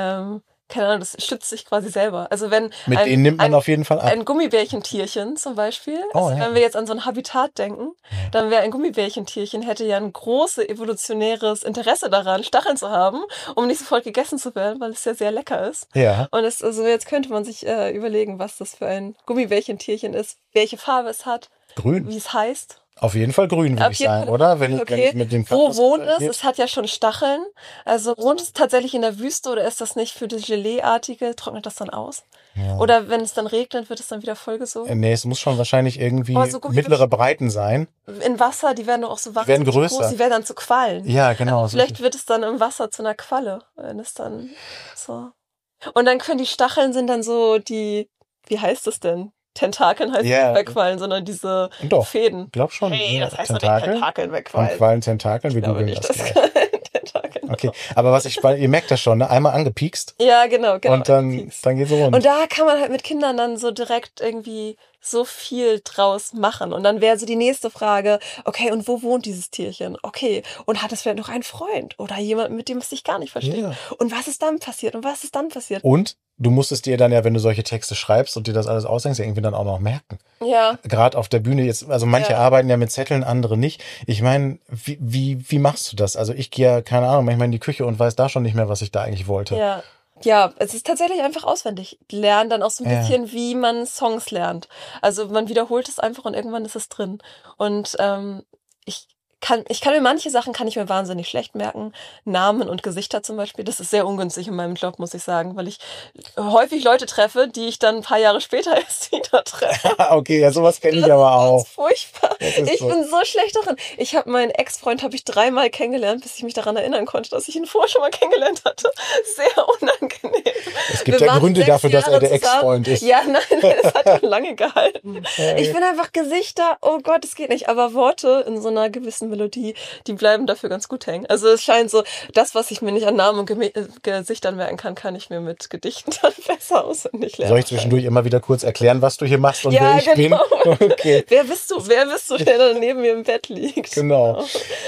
keine Ahnung, das schützt sich quasi selber. Also wenn Mit denen nimmt man auf jeden Fall ab. ein Gummibärchentierchen zum Beispiel, Oh, also ja. wenn wir jetzt an so ein Habitat denken, dann wäre ein Gummibärchentierchen, hätte ja ein großes evolutionäres Interesse daran, Stacheln zu haben, um nicht sofort gegessen zu werden, weil es ja sehr lecker ist. Ja. Und also jetzt könnte man sich überlegen, was das für ein Gummibärchentierchen ist, welche Farbe es hat, Grün. wie es heißt. Auf jeden Fall grün, würde Auf ich jeden sagen, Fall. oder? Wenn Okay. es mit dem Wo Kaktus wohnt es? geht. Es hat ja schon Stacheln. Also wohnt es tatsächlich in der Wüste oder ist das nicht für das Gelee-artige? Trocknet das dann aus? Ja. Oder wenn es dann regnet, wird es dann wieder vollgesogen? Nee, es muss schon wahrscheinlich irgendwie Aber so mittlere Breiten sein. In Wasser, die werden doch auch so Die werden wahnsinnig größer. groß, die werden dann zu Quallen. Ja, genau. Also vielleicht wird es dann im Wasser zu einer Qualle, wenn es dann so. Und dann können die Stacheln sind dann so die, wie heißt es denn? Tentakeln heißt Ja. nicht bei Quallen, sondern diese Doch. Fäden. Ich glaube schon. Hey, ja, das heißt doch nicht Tentakeln bei Von Quallen. Quallen, Tentakeln, wir Ich glaube googeln nicht, das dass gleich. Tentakeln. Okay, aber weil ihr merkt das schon, ne? Einmal angepiekst Ja, genau. und dann Pieks. geht's rund. Und da kann man halt mit Kindern dann so direkt irgendwie so viel draus machen. Und dann wäre so die nächste Frage, okay, und wo wohnt dieses Tierchen? Okay, und hat es vielleicht noch einen Freund oder jemanden, mit dem es sich gar nicht versteht? Ja. Und was ist dann passiert? Und was ist dann passiert? Und du musstest dir dann ja, wenn du solche Texte schreibst und dir das alles ausdenkst, ja irgendwie dann auch noch merken. Ja. Gerade auf der Bühne jetzt, also manche Ja. arbeiten ja mit Zetteln, andere nicht. Ich meine, wie machst du das? Also ich gehe ja, keine Ahnung, manchmal in die Küche und weiß da schon nicht mehr, was ich da eigentlich wollte. Ja. Ja, es ist tatsächlich einfach auswendig lernen, dann auch so ein Ja. bisschen, wie man Songs lernt. Also man wiederholt es einfach und irgendwann ist es drin. Und ich kann mir manche Sachen kann ich mir wahnsinnig schlecht merken. Namen und Gesichter zum Beispiel. Das ist sehr ungünstig in meinem Job, muss ich sagen, weil ich häufig Leute treffe, die ich dann ein paar Jahre später erst wieder treffe. Okay, ja, sowas kenne ich aber Das auch. ist furchtbar. Das ist Ich so. bin so schlecht darin. Ich habe meinen Ex-Freund 3-mal kennengelernt, bis ich mich daran erinnern konnte, dass ich ihn vorher schon mal kennengelernt hatte. Sehr unangenehm. Es gibt Wir ja waren Gründe 6 dafür, dass er Jahre der zusammen. Ex-Freund ist. Ja, nein, das hat schon lange gehalten. Ich bin einfach Gesichter, oh Gott, es geht nicht. Aber Worte in so einer gewissen Melodie, die bleiben dafür ganz gut hängen. Also es scheint so, das, was ich mir nicht an Namen und Gesichtern merken kann ich mir mit Gedichten dann besser auswendig lernen. Soll ich zwischendurch immer wieder kurz erklären, was du hier machst und Ja, wer ich genau. bin? Okay. Wer bist du, der da neben mir im Bett liegt? Genau.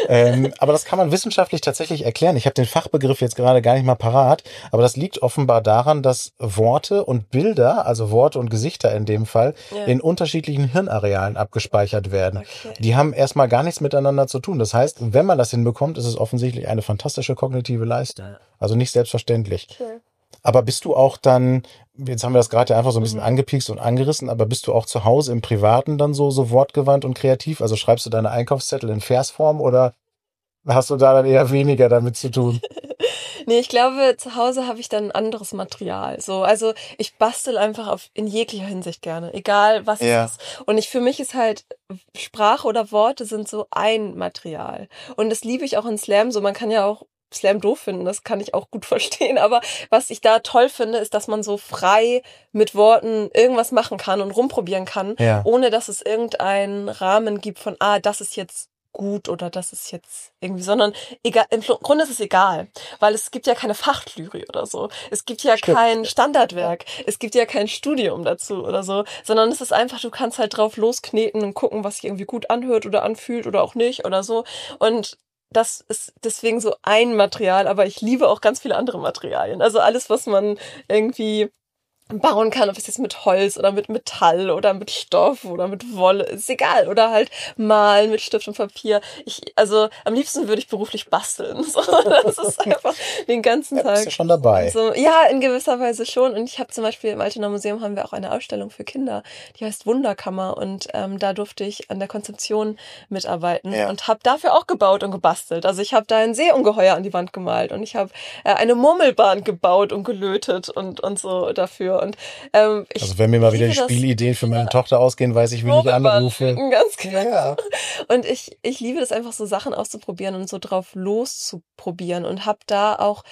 Aber das kann man wissenschaftlich tatsächlich erklären. Ich habe den Fachbegriff jetzt gerade gar nicht mal parat, aber das liegt offenbar daran, dass Worte und Bilder, also Worte und Gesichter in dem Fall, Ja. in unterschiedlichen Hirnarealen abgespeichert werden. Okay. Die haben erstmal gar nichts miteinander zu tun. Das heißt, wenn man das hinbekommt, ist es offensichtlich eine fantastische kognitive Leistung. Also nicht selbstverständlich. Okay. Aber bist du auch dann, jetzt haben wir das gerade ja einfach so ein bisschen angepiekst und angerissen, aber bist du auch zu Hause im Privaten dann so wortgewandt und kreativ? Also schreibst du deine Einkaufszettel in Versform oder hast du da dann eher weniger damit zu tun? Nee, ich glaube, zu Hause habe ich dann ein anderes Material. So, also ich bastel einfach in jeglicher Hinsicht gerne, egal was Ja. es ist. Und für mich ist halt Sprache oder Worte sind so ein Material. Und das liebe ich auch in Slam. So, man kann ja auch Slam doof finden, das kann ich auch gut verstehen. Aber was ich da toll finde, ist, dass man so frei mit Worten irgendwas machen kann und rumprobieren kann, Ja. ohne dass es irgendeinen Rahmen gibt von, das ist jetzt gut oder das ist jetzt irgendwie, sondern egal, im Grunde ist es egal, weil es gibt ja keine Fachjury oder so. Es gibt ja Stimmt. kein Standardwerk. Es gibt ja kein Studium dazu oder so, sondern es ist einfach, du kannst halt drauf loskneten und gucken, was sich irgendwie gut anhört oder anfühlt oder auch nicht oder so. Und das ist deswegen so ein Material, aber ich liebe auch ganz viele andere Materialien. Also alles, was man irgendwie bauen kann, ob es jetzt mit Holz oder mit Metall oder mit Stoff oder mit Wolle, ist egal. Oder halt malen mit Stift und Papier. Also am liebsten würde ich beruflich basteln. So, das ist einfach den ganzen Ja, Tag. bist du schon dabei. So, ja, in gewisser Weise schon. Und ich habe zum Beispiel im Altener Museum haben wir auch eine Ausstellung für Kinder, die heißt Wunderkammer. Und da durfte ich an der Konzeption mitarbeiten Ja. und habe dafür auch gebaut und gebastelt. Also ich habe da ein Seeungeheuer an die Wand gemalt und ich habe eine Murmelbahn gebaut und gelötet und so dafür. Und Also wenn mir mal wieder die liebe das- Spielideen für meine Tochter ausgehen, weiß ich, wen ich Murmelbahn anrufe. pflücken, ganz genau. Ja. Und ich liebe das einfach, so Sachen auszuprobieren und so drauf loszuprobieren und habe da auch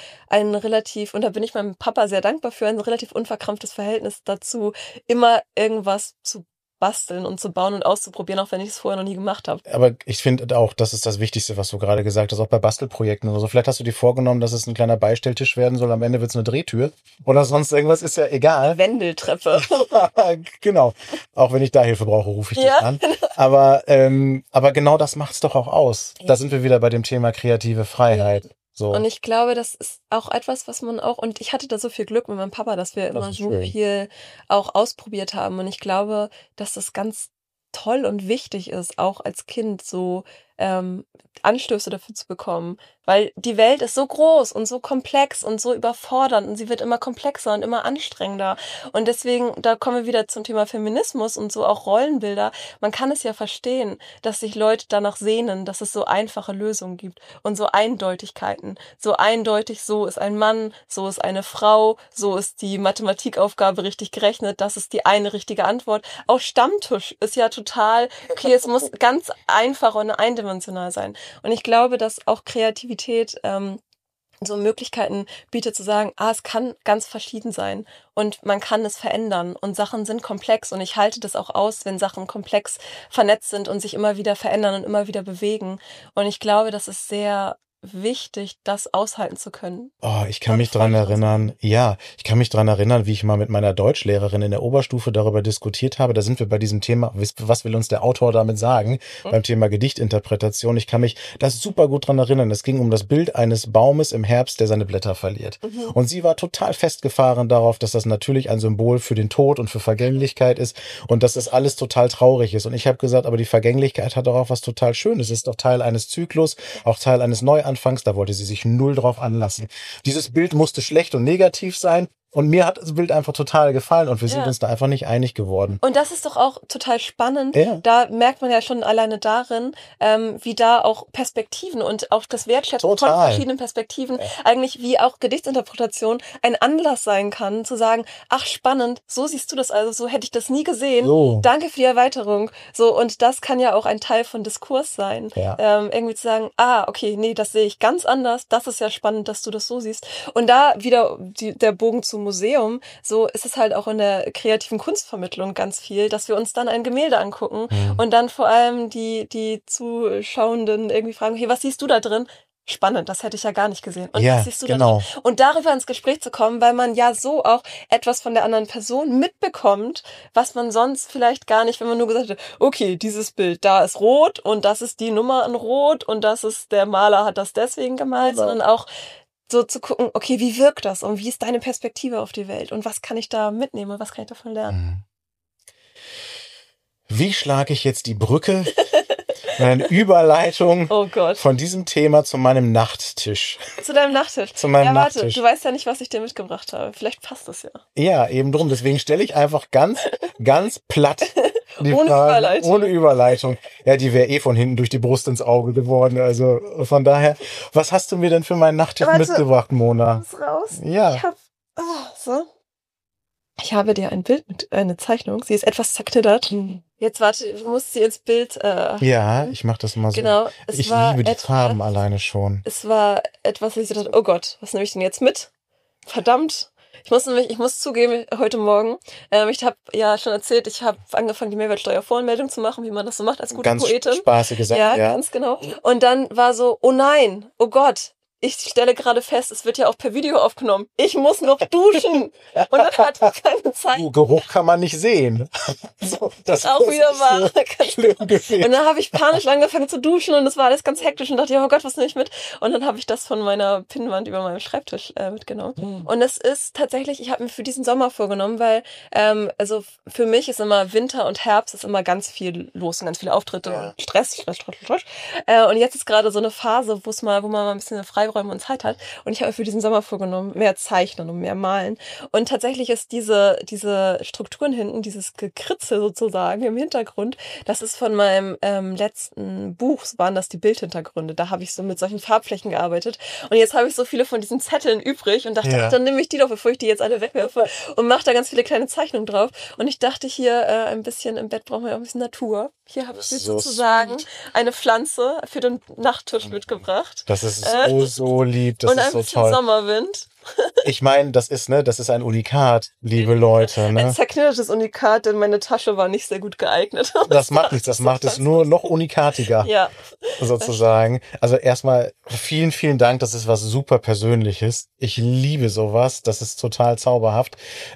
und da bin ich meinem Papa sehr dankbar für, ein relativ unverkrampftes Verhältnis dazu, immer irgendwas zu basteln und zu bauen und auszuprobieren, auch wenn ich es vorher noch nie gemacht habe. Aber ich finde auch, das ist das Wichtigste, was du gerade gesagt hast, auch bei Bastelprojekten oder so. Vielleicht hast du dir vorgenommen, dass es ein kleiner Beistelltisch werden soll, am Ende wird es eine Drehtür oder sonst irgendwas, ist ja egal. Wendeltreppe. Genau. Auch wenn ich da Hilfe brauche, rufe ich dich an. Genau. Aber genau das macht's doch auch aus. Da sind wir wieder bei dem Thema kreative Freiheit. So. Und ich glaube, das ist auch etwas, was man auch, und ich hatte da so viel Glück mit meinem Papa, dass wir immer so viel auch ausprobiert haben. Und ich glaube, dass das ganz toll und wichtig ist, auch als Kind so Anstöße dafür zu bekommen. Weil die Welt ist so groß und so komplex und so überfordernd und sie wird immer komplexer und immer anstrengender. Und deswegen, da kommen wir wieder zum Thema Feminismus und so auch Rollenbilder. Man kann es ja verstehen, dass sich Leute danach sehnen, dass es so einfache Lösungen gibt und so Eindeutigkeiten. So eindeutig, so ist ein Mann, so ist eine Frau, so ist die Mathematikaufgabe richtig gerechnet, das ist die eine richtige Antwort. Auch Stammtisch ist ja total, okay, es muss ganz einfach und eindimensional sein. Und ich glaube, dass auch Kreativität so Möglichkeiten bietet zu sagen, es kann ganz verschieden sein und man kann es verändern und Sachen sind komplex und ich halte das auch aus, wenn Sachen komplex vernetzt sind und sich immer wieder verändern und immer wieder bewegen. Und ich glaube, das ist sehr wichtig, das aushalten zu können. Ich kann mich dran erinnern, wie ich mal mit meiner Deutschlehrerin in der Oberstufe darüber diskutiert habe. Da sind wir bei diesem Thema, was will uns der Autor damit sagen, beim Thema Gedichtinterpretation. Ich kann mich da super gut dran erinnern. Es ging um das Bild eines Baumes im Herbst, der seine Blätter verliert. Und sie war total festgefahren darauf, dass das natürlich ein Symbol für den Tod und für Vergänglichkeit ist und dass das alles total traurig ist. Und ich habe gesagt, aber die Vergänglichkeit hat doch auch was total Schönes. Es ist doch Teil eines Zyklus, auch Teil eines Neuanfangs. Da wollte sie sich null drauf anlassen. Dieses Bild musste schlecht und negativ sein. Und mir hat das Bild einfach total gefallen und wir sind uns da einfach nicht einig geworden. Und das ist doch auch total spannend. Ja. Da merkt man ja schon alleine darin, wie da auch Perspektiven und auch das Wertschätzen von verschiedenen Perspektiven eigentlich wie auch Gedichtsinterpretation ein Anlass sein kann, zu sagen, ach spannend, so siehst du das also, so hätte ich das nie gesehen. So. Danke für die Erweiterung. So, und das kann ja auch ein Teil von Diskurs sein. Ja. Irgendwie zu sagen, okay, nee, das sehe ich ganz anders. Das ist ja spannend, dass du das so siehst. Und da wieder der Bogen zum Museum, so ist es halt auch in der kreativen Kunstvermittlung ganz viel, dass wir uns dann ein Gemälde angucken und dann vor allem die Zuschauenden irgendwie fragen, hey, was siehst du da drin? Spannend, das hätte ich ja gar nicht gesehen. Und was siehst du da drin? Und darüber ins Gespräch zu kommen, weil man ja so auch etwas von der anderen Person mitbekommt, was man sonst vielleicht gar nicht, wenn man nur gesagt hätte, okay, dieses Bild, da ist rot und das ist die Nummer in rot und das ist, der Maler hat das deswegen gemalt, sondern auch so zu gucken, okay, wie wirkt das und wie ist deine Perspektive auf die Welt und was kann ich da mitnehmen und was kann ich davon lernen? Wie schlage ich jetzt die Brücke, eine Überleitung von diesem Thema zu meinem Nachttisch? Zu deinem Nachttisch? Zu meinem Nachttisch. Warte, du weißt ja nicht, was ich dir mitgebracht habe. Vielleicht passt das ja. Ja, eben drum. Deswegen stelle ich einfach ganz platt die ohne Frage, Überleitung. Ohne Überleitung. Ja, die wäre von hinten durch die Brust ins Auge geworden. Also von daher, was hast du mir denn für meinen Nachttisch mitgebracht, Mona? Ich muss raus. Ja. Ich habe dir ein Bild mit, eine Zeichnung. Sie ist etwas zerknittert. Jetzt warte, du musst sie ins Bild. Ja, ich mach das mal so. Genau. Ich liebe die Farben alleine schon. Es war etwas, wo ich dachte, oh Gott, was nehme ich denn jetzt mit? Verdammt. Ich muss zugeben, heute Morgen, ich habe ja schon erzählt, ich habe angefangen, die Mehrwertsteuervoranmeldung zu machen, wie man das so macht als gute Poetin. Ganz spaßige Sache, ja. Ganz genau. Und dann war so, oh nein, oh Gott, ich stelle gerade fest, es wird ja auch per Video aufgenommen. Ich muss noch duschen. Und dann hatte ich keine Zeit. Geruch kann man nicht sehen. Das ist auch wieder wahr. Und dann habe ich panisch angefangen zu duschen und es war alles ganz hektisch und dachte, oh Gott, was nehme ich mit? Und dann habe ich das von meiner Pinnwand über meinem Schreibtisch mitgenommen. Und es ist tatsächlich, ich habe mir für diesen Sommer vorgenommen, weil also für mich ist immer Winter und Herbst ist immer ganz viel los und ganz viele Auftritte und Stress. Und jetzt ist gerade so eine Phase, wo man mal ein bisschen Freiräume und Zeit hat. Und ich habe mir für diesen Sommer vorgenommen, mehr zeichnen und mehr malen. Und tatsächlich ist diese Strukturen hinten, dieses Gekritzel sozusagen im Hintergrund, das ist von meinem letzten Buch, waren das die Bildhintergründe. Da habe ich so mit solchen Farbflächen gearbeitet. Und jetzt habe ich so viele von diesen Zetteln übrig und dachte, ach, dann nehme ich die doch, bevor ich die jetzt alle wegwerfe und mache da ganz viele kleine Zeichnungen drauf. Und ich dachte hier ein bisschen im Bett brauchen wir auch ein bisschen Natur. Hier habe ich sozusagen eine Pflanze für den Nachttisch mitgebracht. Das ist so lieb, das und ist so toll. Und ein bisschen Sommerwind. Ich meine, das ist ein Unikat, liebe Leute. Ein Ne? zerknirschtes Unikat, denn meine Tasche war nicht sehr gut geeignet. Das macht nichts, das macht es nur noch unikatiger, Ja, sozusagen. Also erstmal vielen, vielen Dank, das ist was super Persönliches. Ich liebe sowas, das ist total zauberhaft.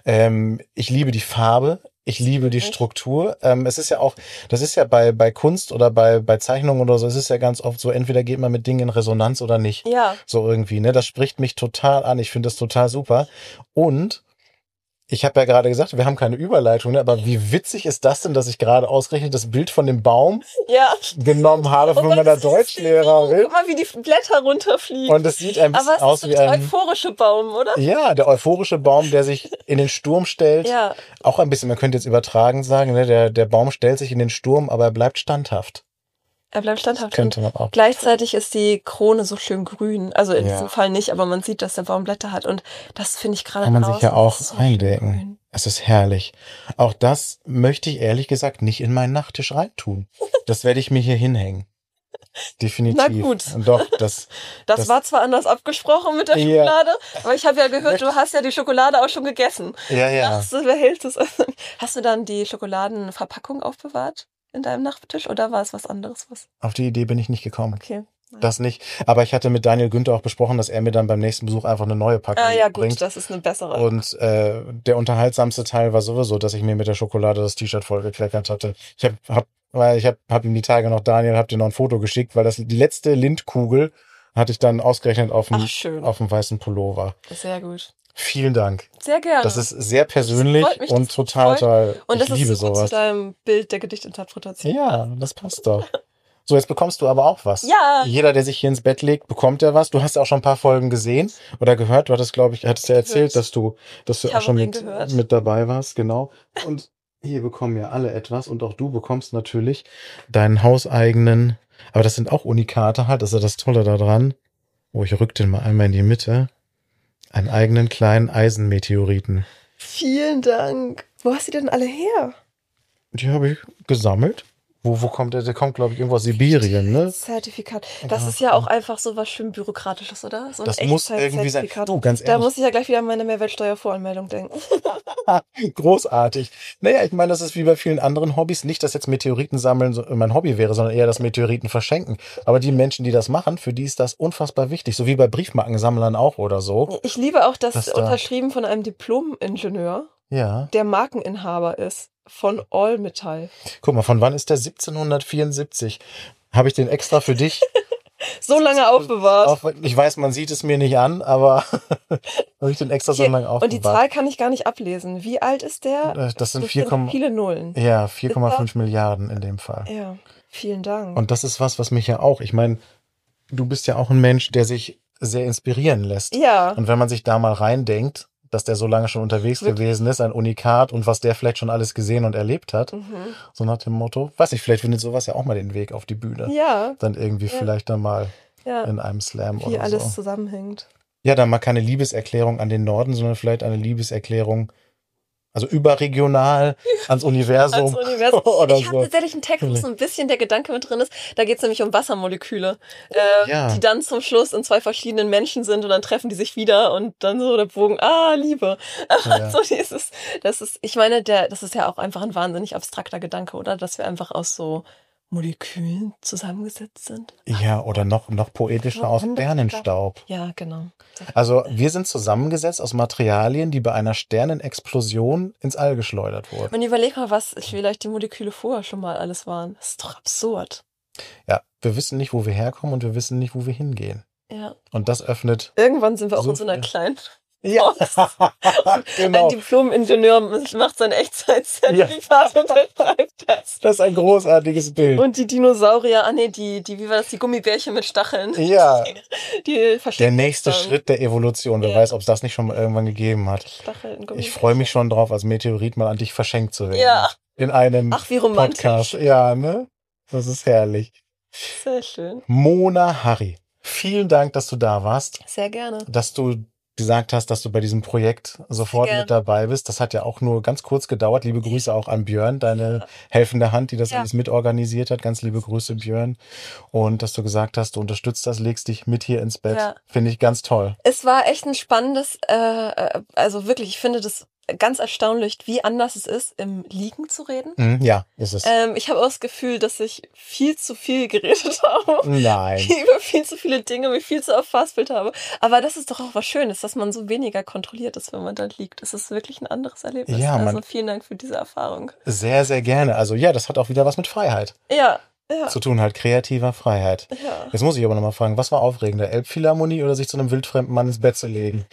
Ich liebe die Farbe. Ich liebe die Struktur. Es ist ja auch, das ist ja bei Kunst oder bei Zeichnungen oder so, es ist ja ganz oft so, entweder geht man mit Dingen in Resonanz oder nicht. ja. So irgendwie, ne? Das spricht mich total an. Ich finde das total super. Und ich habe ja gerade gesagt, wir haben keine Überleitung, ne? Aber wie witzig ist das denn, dass ich gerade ausgerechnet das Bild von dem Baum Ja. genommen habe von meiner Deutschlehrerin? Guck mal, wie die Blätter runterfliegen. Und es sieht ein bisschen Aber es aus ist wie der ein, euphorische Baum, oder? ja, der euphorische Baum, der sich in den Sturm stellt. Ja. Auch ein bisschen, man könnte jetzt übertragen sagen, ne? Der Baum stellt sich in den Sturm, aber er bleibt standhaft. Er bleibt standhaft. Könnte man auch. Gleichzeitig ist die Krone so schön grün. Also in Ja. diesem Fall nicht, aber man sieht, dass der Baum Blätter hat. Und das finde ich gerade Kann man sich draußen ja auch so schön eindecken. grün. Es ist herrlich. Auch das möchte ich ehrlich gesagt nicht in meinen Nachttisch reintun. Das werde ich mir hier hinhängen. Definitiv. Na gut. Und doch, das Das war zwar anders abgesprochen mit der Ja. Schokolade, aber ich habe ja gehört, du hast ja die Schokolade auch schon gegessen. ja. Ach, so behältst es. Hast du dann die Schokoladenverpackung aufbewahrt in deinem Nachttisch oder war es was anderes? Auf die Idee bin ich nicht gekommen. Okay. Das nicht. Aber ich hatte mit Daniel Günther auch besprochen, dass er mir dann beim nächsten Besuch einfach eine neue Packung Ah ja, gut, bringt. das ist eine bessere. Und der unterhaltsamste Teil war sowieso, dass ich mir mit der Schokolade das T-Shirt vollgekleckert hatte. Ich hab ihm die Tage noch, Daniel, hab dir noch ein Foto geschickt, weil die letzte Lindkugel hatte ich dann ausgerechnet auf dem Ach, schön. weißen Pullover. Sehr gut. Vielen Dank. Sehr gerne. Das ist sehr persönlich freut mich, und das total freut. toll. Und das Ich liebe ist so gut sowas. zu deinem Bild der Gedichtinterpretation. Ja, das passt doch. So, jetzt bekommst du aber auch was. Ja. Jeder, der sich hier ins Bett legt, bekommt ja was. Du hast ja auch schon ein paar Folgen gesehen oder gehört. Du hattest, glaube ich, hattest ja erzählt, dass du Ich auch habe schon reingehört. mit dabei warst. Genau. Und hier bekommen ja alle etwas. Und auch du bekommst natürlich deinen hauseigenen, aber das sind auch Unikate halt. Das ist ja das Tolle daran. Oh, ich rück den mal einmal in die Mitte. Einen eigenen kleinen Eisenmeteoriten. Vielen Dank. Wo hast du die denn alle her? Die habe ich gesammelt. Wo kommt der? Der kommt, glaube ich, irgendwo aus Sibirien, ne? Zertifikat. Das ist ja auch einfach so was schön Bürokratisches, oder? So ein Das muss irgendwie sein. Echtzeitzertifikat. Du, ganz Da ehrlich. muss ich ja gleich wieder an meine Mehrwertsteuervoranmeldung denken. Großartig. Naja, ich meine, das ist wie bei vielen anderen Hobbys. Nicht, dass jetzt Meteoriten sammeln mein Hobby wäre, sondern eher das Meteoriten verschenken. Aber die Menschen, die das machen, für die ist das unfassbar wichtig. So wie bei Briefmarkensammlern auch oder so. Ich liebe auch das Das da. unterschrieben von einem Diplom-Ingenieur, Ja. der Markeninhaber ist von All Metall. Guck mal, von wann ist der? 1774. Habe ich den extra für dich? So lange aufbewahrt. Ich weiß, man sieht es mir nicht an, aber habe ich den extra so Hier, lange aufbewahrt. und die Zahl kann ich gar nicht ablesen. Wie alt ist der? Das sind Das 4, sind viele Nullen. ja, 4,5 Milliarden in dem Fall. Ja, vielen Dank. Und das ist was mich ja auch, ich meine, du bist ja auch ein Mensch, der sich sehr inspirieren lässt. Ja. Und wenn man sich da mal reindenkt, dass der so lange schon unterwegs gewesen ist, ein Unikat und was der vielleicht schon alles gesehen und erlebt hat, so nach dem Motto, weiß nicht, vielleicht findet sowas ja auch mal den Weg auf die Bühne. Ja, Dann irgendwie vielleicht dann mal ja. in einem Slam Wie oder alles so. zusammenhängt. Ja, dann mal keine Liebeserklärung an den Norden, sondern vielleicht eine Liebeserklärung, also überregional ans Universum. Als Universum. oder Ich habe so. tatsächlich einen Text, wo so ein bisschen der Gedanke mit drin ist. Da geht es nämlich um Wassermoleküle, Ja. die dann zum Schluss in zwei verschiedenen Menschen sind und dann treffen die sich wieder und dann so der Bogen, Liebe. Ja. So das ist, ich meine, das ist ja auch einfach ein wahnsinnig abstrakter Gedanke, oder? Dass wir einfach aus so Molekülen zusammengesetzt sind. Ja, oder noch poetischer aus Sternenstaub. Ja, genau. Also wir sind zusammengesetzt aus Materialien, die bei einer Sternenexplosion ins All geschleudert wurden. Und überleg mal, was vielleicht die Moleküle vorher schon mal alles waren. Das ist doch absurd. Ja, wir wissen nicht, wo wir herkommen und wir wissen nicht, wo wir hingehen. Ja. Und das öffnet... Irgendwann sind wir auch So in so einer viel. kleinen Ja, Ein genau. Diplom-Ingenieur macht sein Echtzeitzertifikat und unterschreibt das. Das ist ein großartiges Bild. Und die Dinosaurier, wie war das, die Gummibärchen mit Stacheln? Ja, Die der verstecken nächste sich dann. Schritt der Evolution. Wer Ja. weiß, ob es das nicht schon mal irgendwann gegeben hat. Stacheln, Ich Gummibärchen. freue mich schon drauf, als Meteorit mal an dich verschenkt zu werden. Ja. In einem Ach, wie romantisch. Podcast. Ja, ne? Das ist herrlich. Sehr schön. Mona Harry, vielen Dank, dass du da warst, Sehr gerne. dass du gesagt hast, dass du bei diesem Projekt sofort mit dabei bist. Das hat ja auch nur ganz kurz gedauert. Liebe Grüße auch an Björn, deine helfende Hand, die das alles mitorganisiert hat. Ganz liebe Grüße, Björn. Und dass du gesagt hast, du unterstützt das, legst dich mit hier ins Bett. Ja. Finde ich ganz toll. Es war echt ein spannendes, also wirklich, ich finde das ganz erstaunlich, wie anders es ist, im Liegen zu reden. Ja, ist es. Ich habe auch das Gefühl, dass ich viel zu viel geredet habe. Nein. Über viel zu viele Dinge, mich viel zu oft verhaspelt habe. Aber das ist doch auch was Schönes, dass man so weniger kontrolliert ist, wenn man da liegt. Das ist wirklich ein anderes Erlebnis. Ja, also vielen Dank für diese Erfahrung. Sehr, sehr gerne. Also ja, das hat auch wieder was mit Freiheit. Ja. Zu tun, halt kreativer Freiheit. Ja. Jetzt muss ich aber nochmal fragen, was war aufregender? Elbphilharmonie oder sich zu einem wildfremden Mann ins Bett zu legen?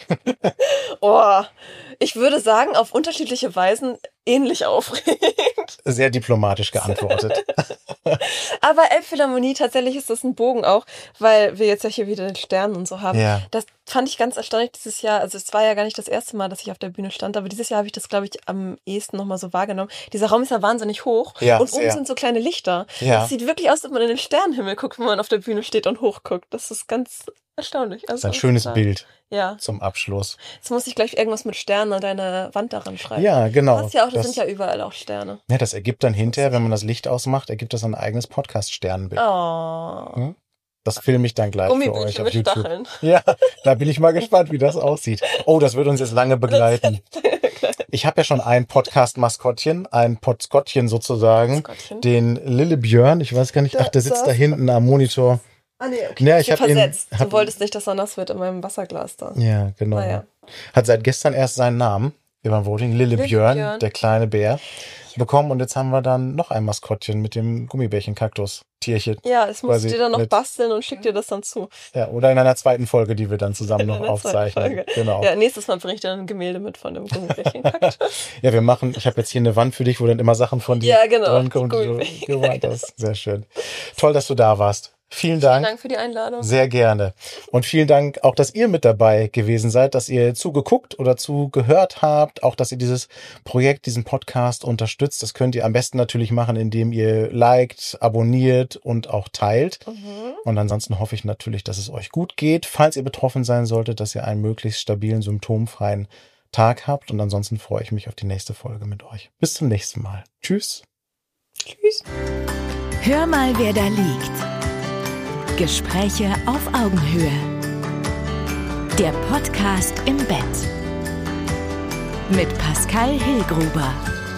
Ich würde sagen, auf unterschiedliche Weisen ähnlich aufregend. Sehr diplomatisch geantwortet. Aber Elbphilharmonie, tatsächlich ist das ein Bogen auch, weil wir jetzt ja hier wieder den Stern und so haben. Ja. Das fand ich ganz erstaunlich dieses Jahr. Also es war ja gar nicht das erste Mal, dass ich auf der Bühne stand, aber dieses Jahr habe ich das, glaube ich, am ehesten nochmal so wahrgenommen. Dieser Raum ist ja wahnsinnig hoch und oben sind so kleine Lichter. Es sieht wirklich aus, als ob man in den Sternenhimmel guckt, wenn man auf der Bühne steht und hochguckt. Das ist ganz erstaunlich. Also das ist ein schönes Bild ja. Zum Abschluss. Jetzt muss ich gleich irgendwas mit Sternen an deine Wand daran schreiben. Ja, genau. Das sind ja überall auch Sterne. Ja, das ergibt dann hinterher, wenn man das Licht ausmacht, ergibt das ein eigenes Podcast-Sternenbild. Oh. Das filme ich dann gleich für euch auf YouTube. Stacheln. Ja, da bin ich mal gespannt, wie das aussieht. Oh, das wird uns jetzt lange begleiten. Ich habe ja schon ein Podcast-Maskottchen, ein Podskottchen sozusagen, den Lille Björn. Ich weiß gar nicht, der sitzt da hinten am Monitor. Ah, nee, okay. Ja, ich habe versetzt. Du wolltest nicht, dass er nass wird in meinem Wasserglas da. Ja, genau. Ja. Hat seit gestern erst seinen Namen, über Voting, Lille Björn, der kleine Bär, bekommen. Und jetzt haben wir dann noch ein Maskottchen mit dem Gummibärchen-Kaktus-Tierchen. Ja, das musst du dir dann noch basteln und schick dir das dann zu. Ja, oder in einer zweiten Folge, die wir dann zusammen noch aufzeichnen. Genau. Ja, nächstes Mal bringe ich dann ein Gemälde mit von dem Gummibärchen-Kaktus. Ja, ich habe jetzt hier eine Wand für dich, wo dann immer Sachen von dir dran kommen, die du gemeint hast. Sehr schön. Toll, dass du da warst. Vielen Dank. Vielen Dank für die Einladung. Sehr gerne. Und vielen Dank auch, dass ihr mit dabei gewesen seid, dass ihr zugeguckt oder zugehört habt, auch, dass ihr dieses Projekt, diesen Podcast unterstützt. Das könnt ihr am besten natürlich machen, indem ihr liked, abonniert und auch teilt. Und ansonsten hoffe ich natürlich, dass es euch gut geht. Falls ihr betroffen sein solltet, dass ihr einen möglichst stabilen, symptomfreien Tag habt. Und ansonsten freue ich mich auf die nächste Folge mit euch. Bis zum nächsten Mal. Tschüss. Tschüss. Hör mal, wer da liegt. Gespräche auf Augenhöhe. Der Podcast im Bett. Mit Pascal Hillgruber.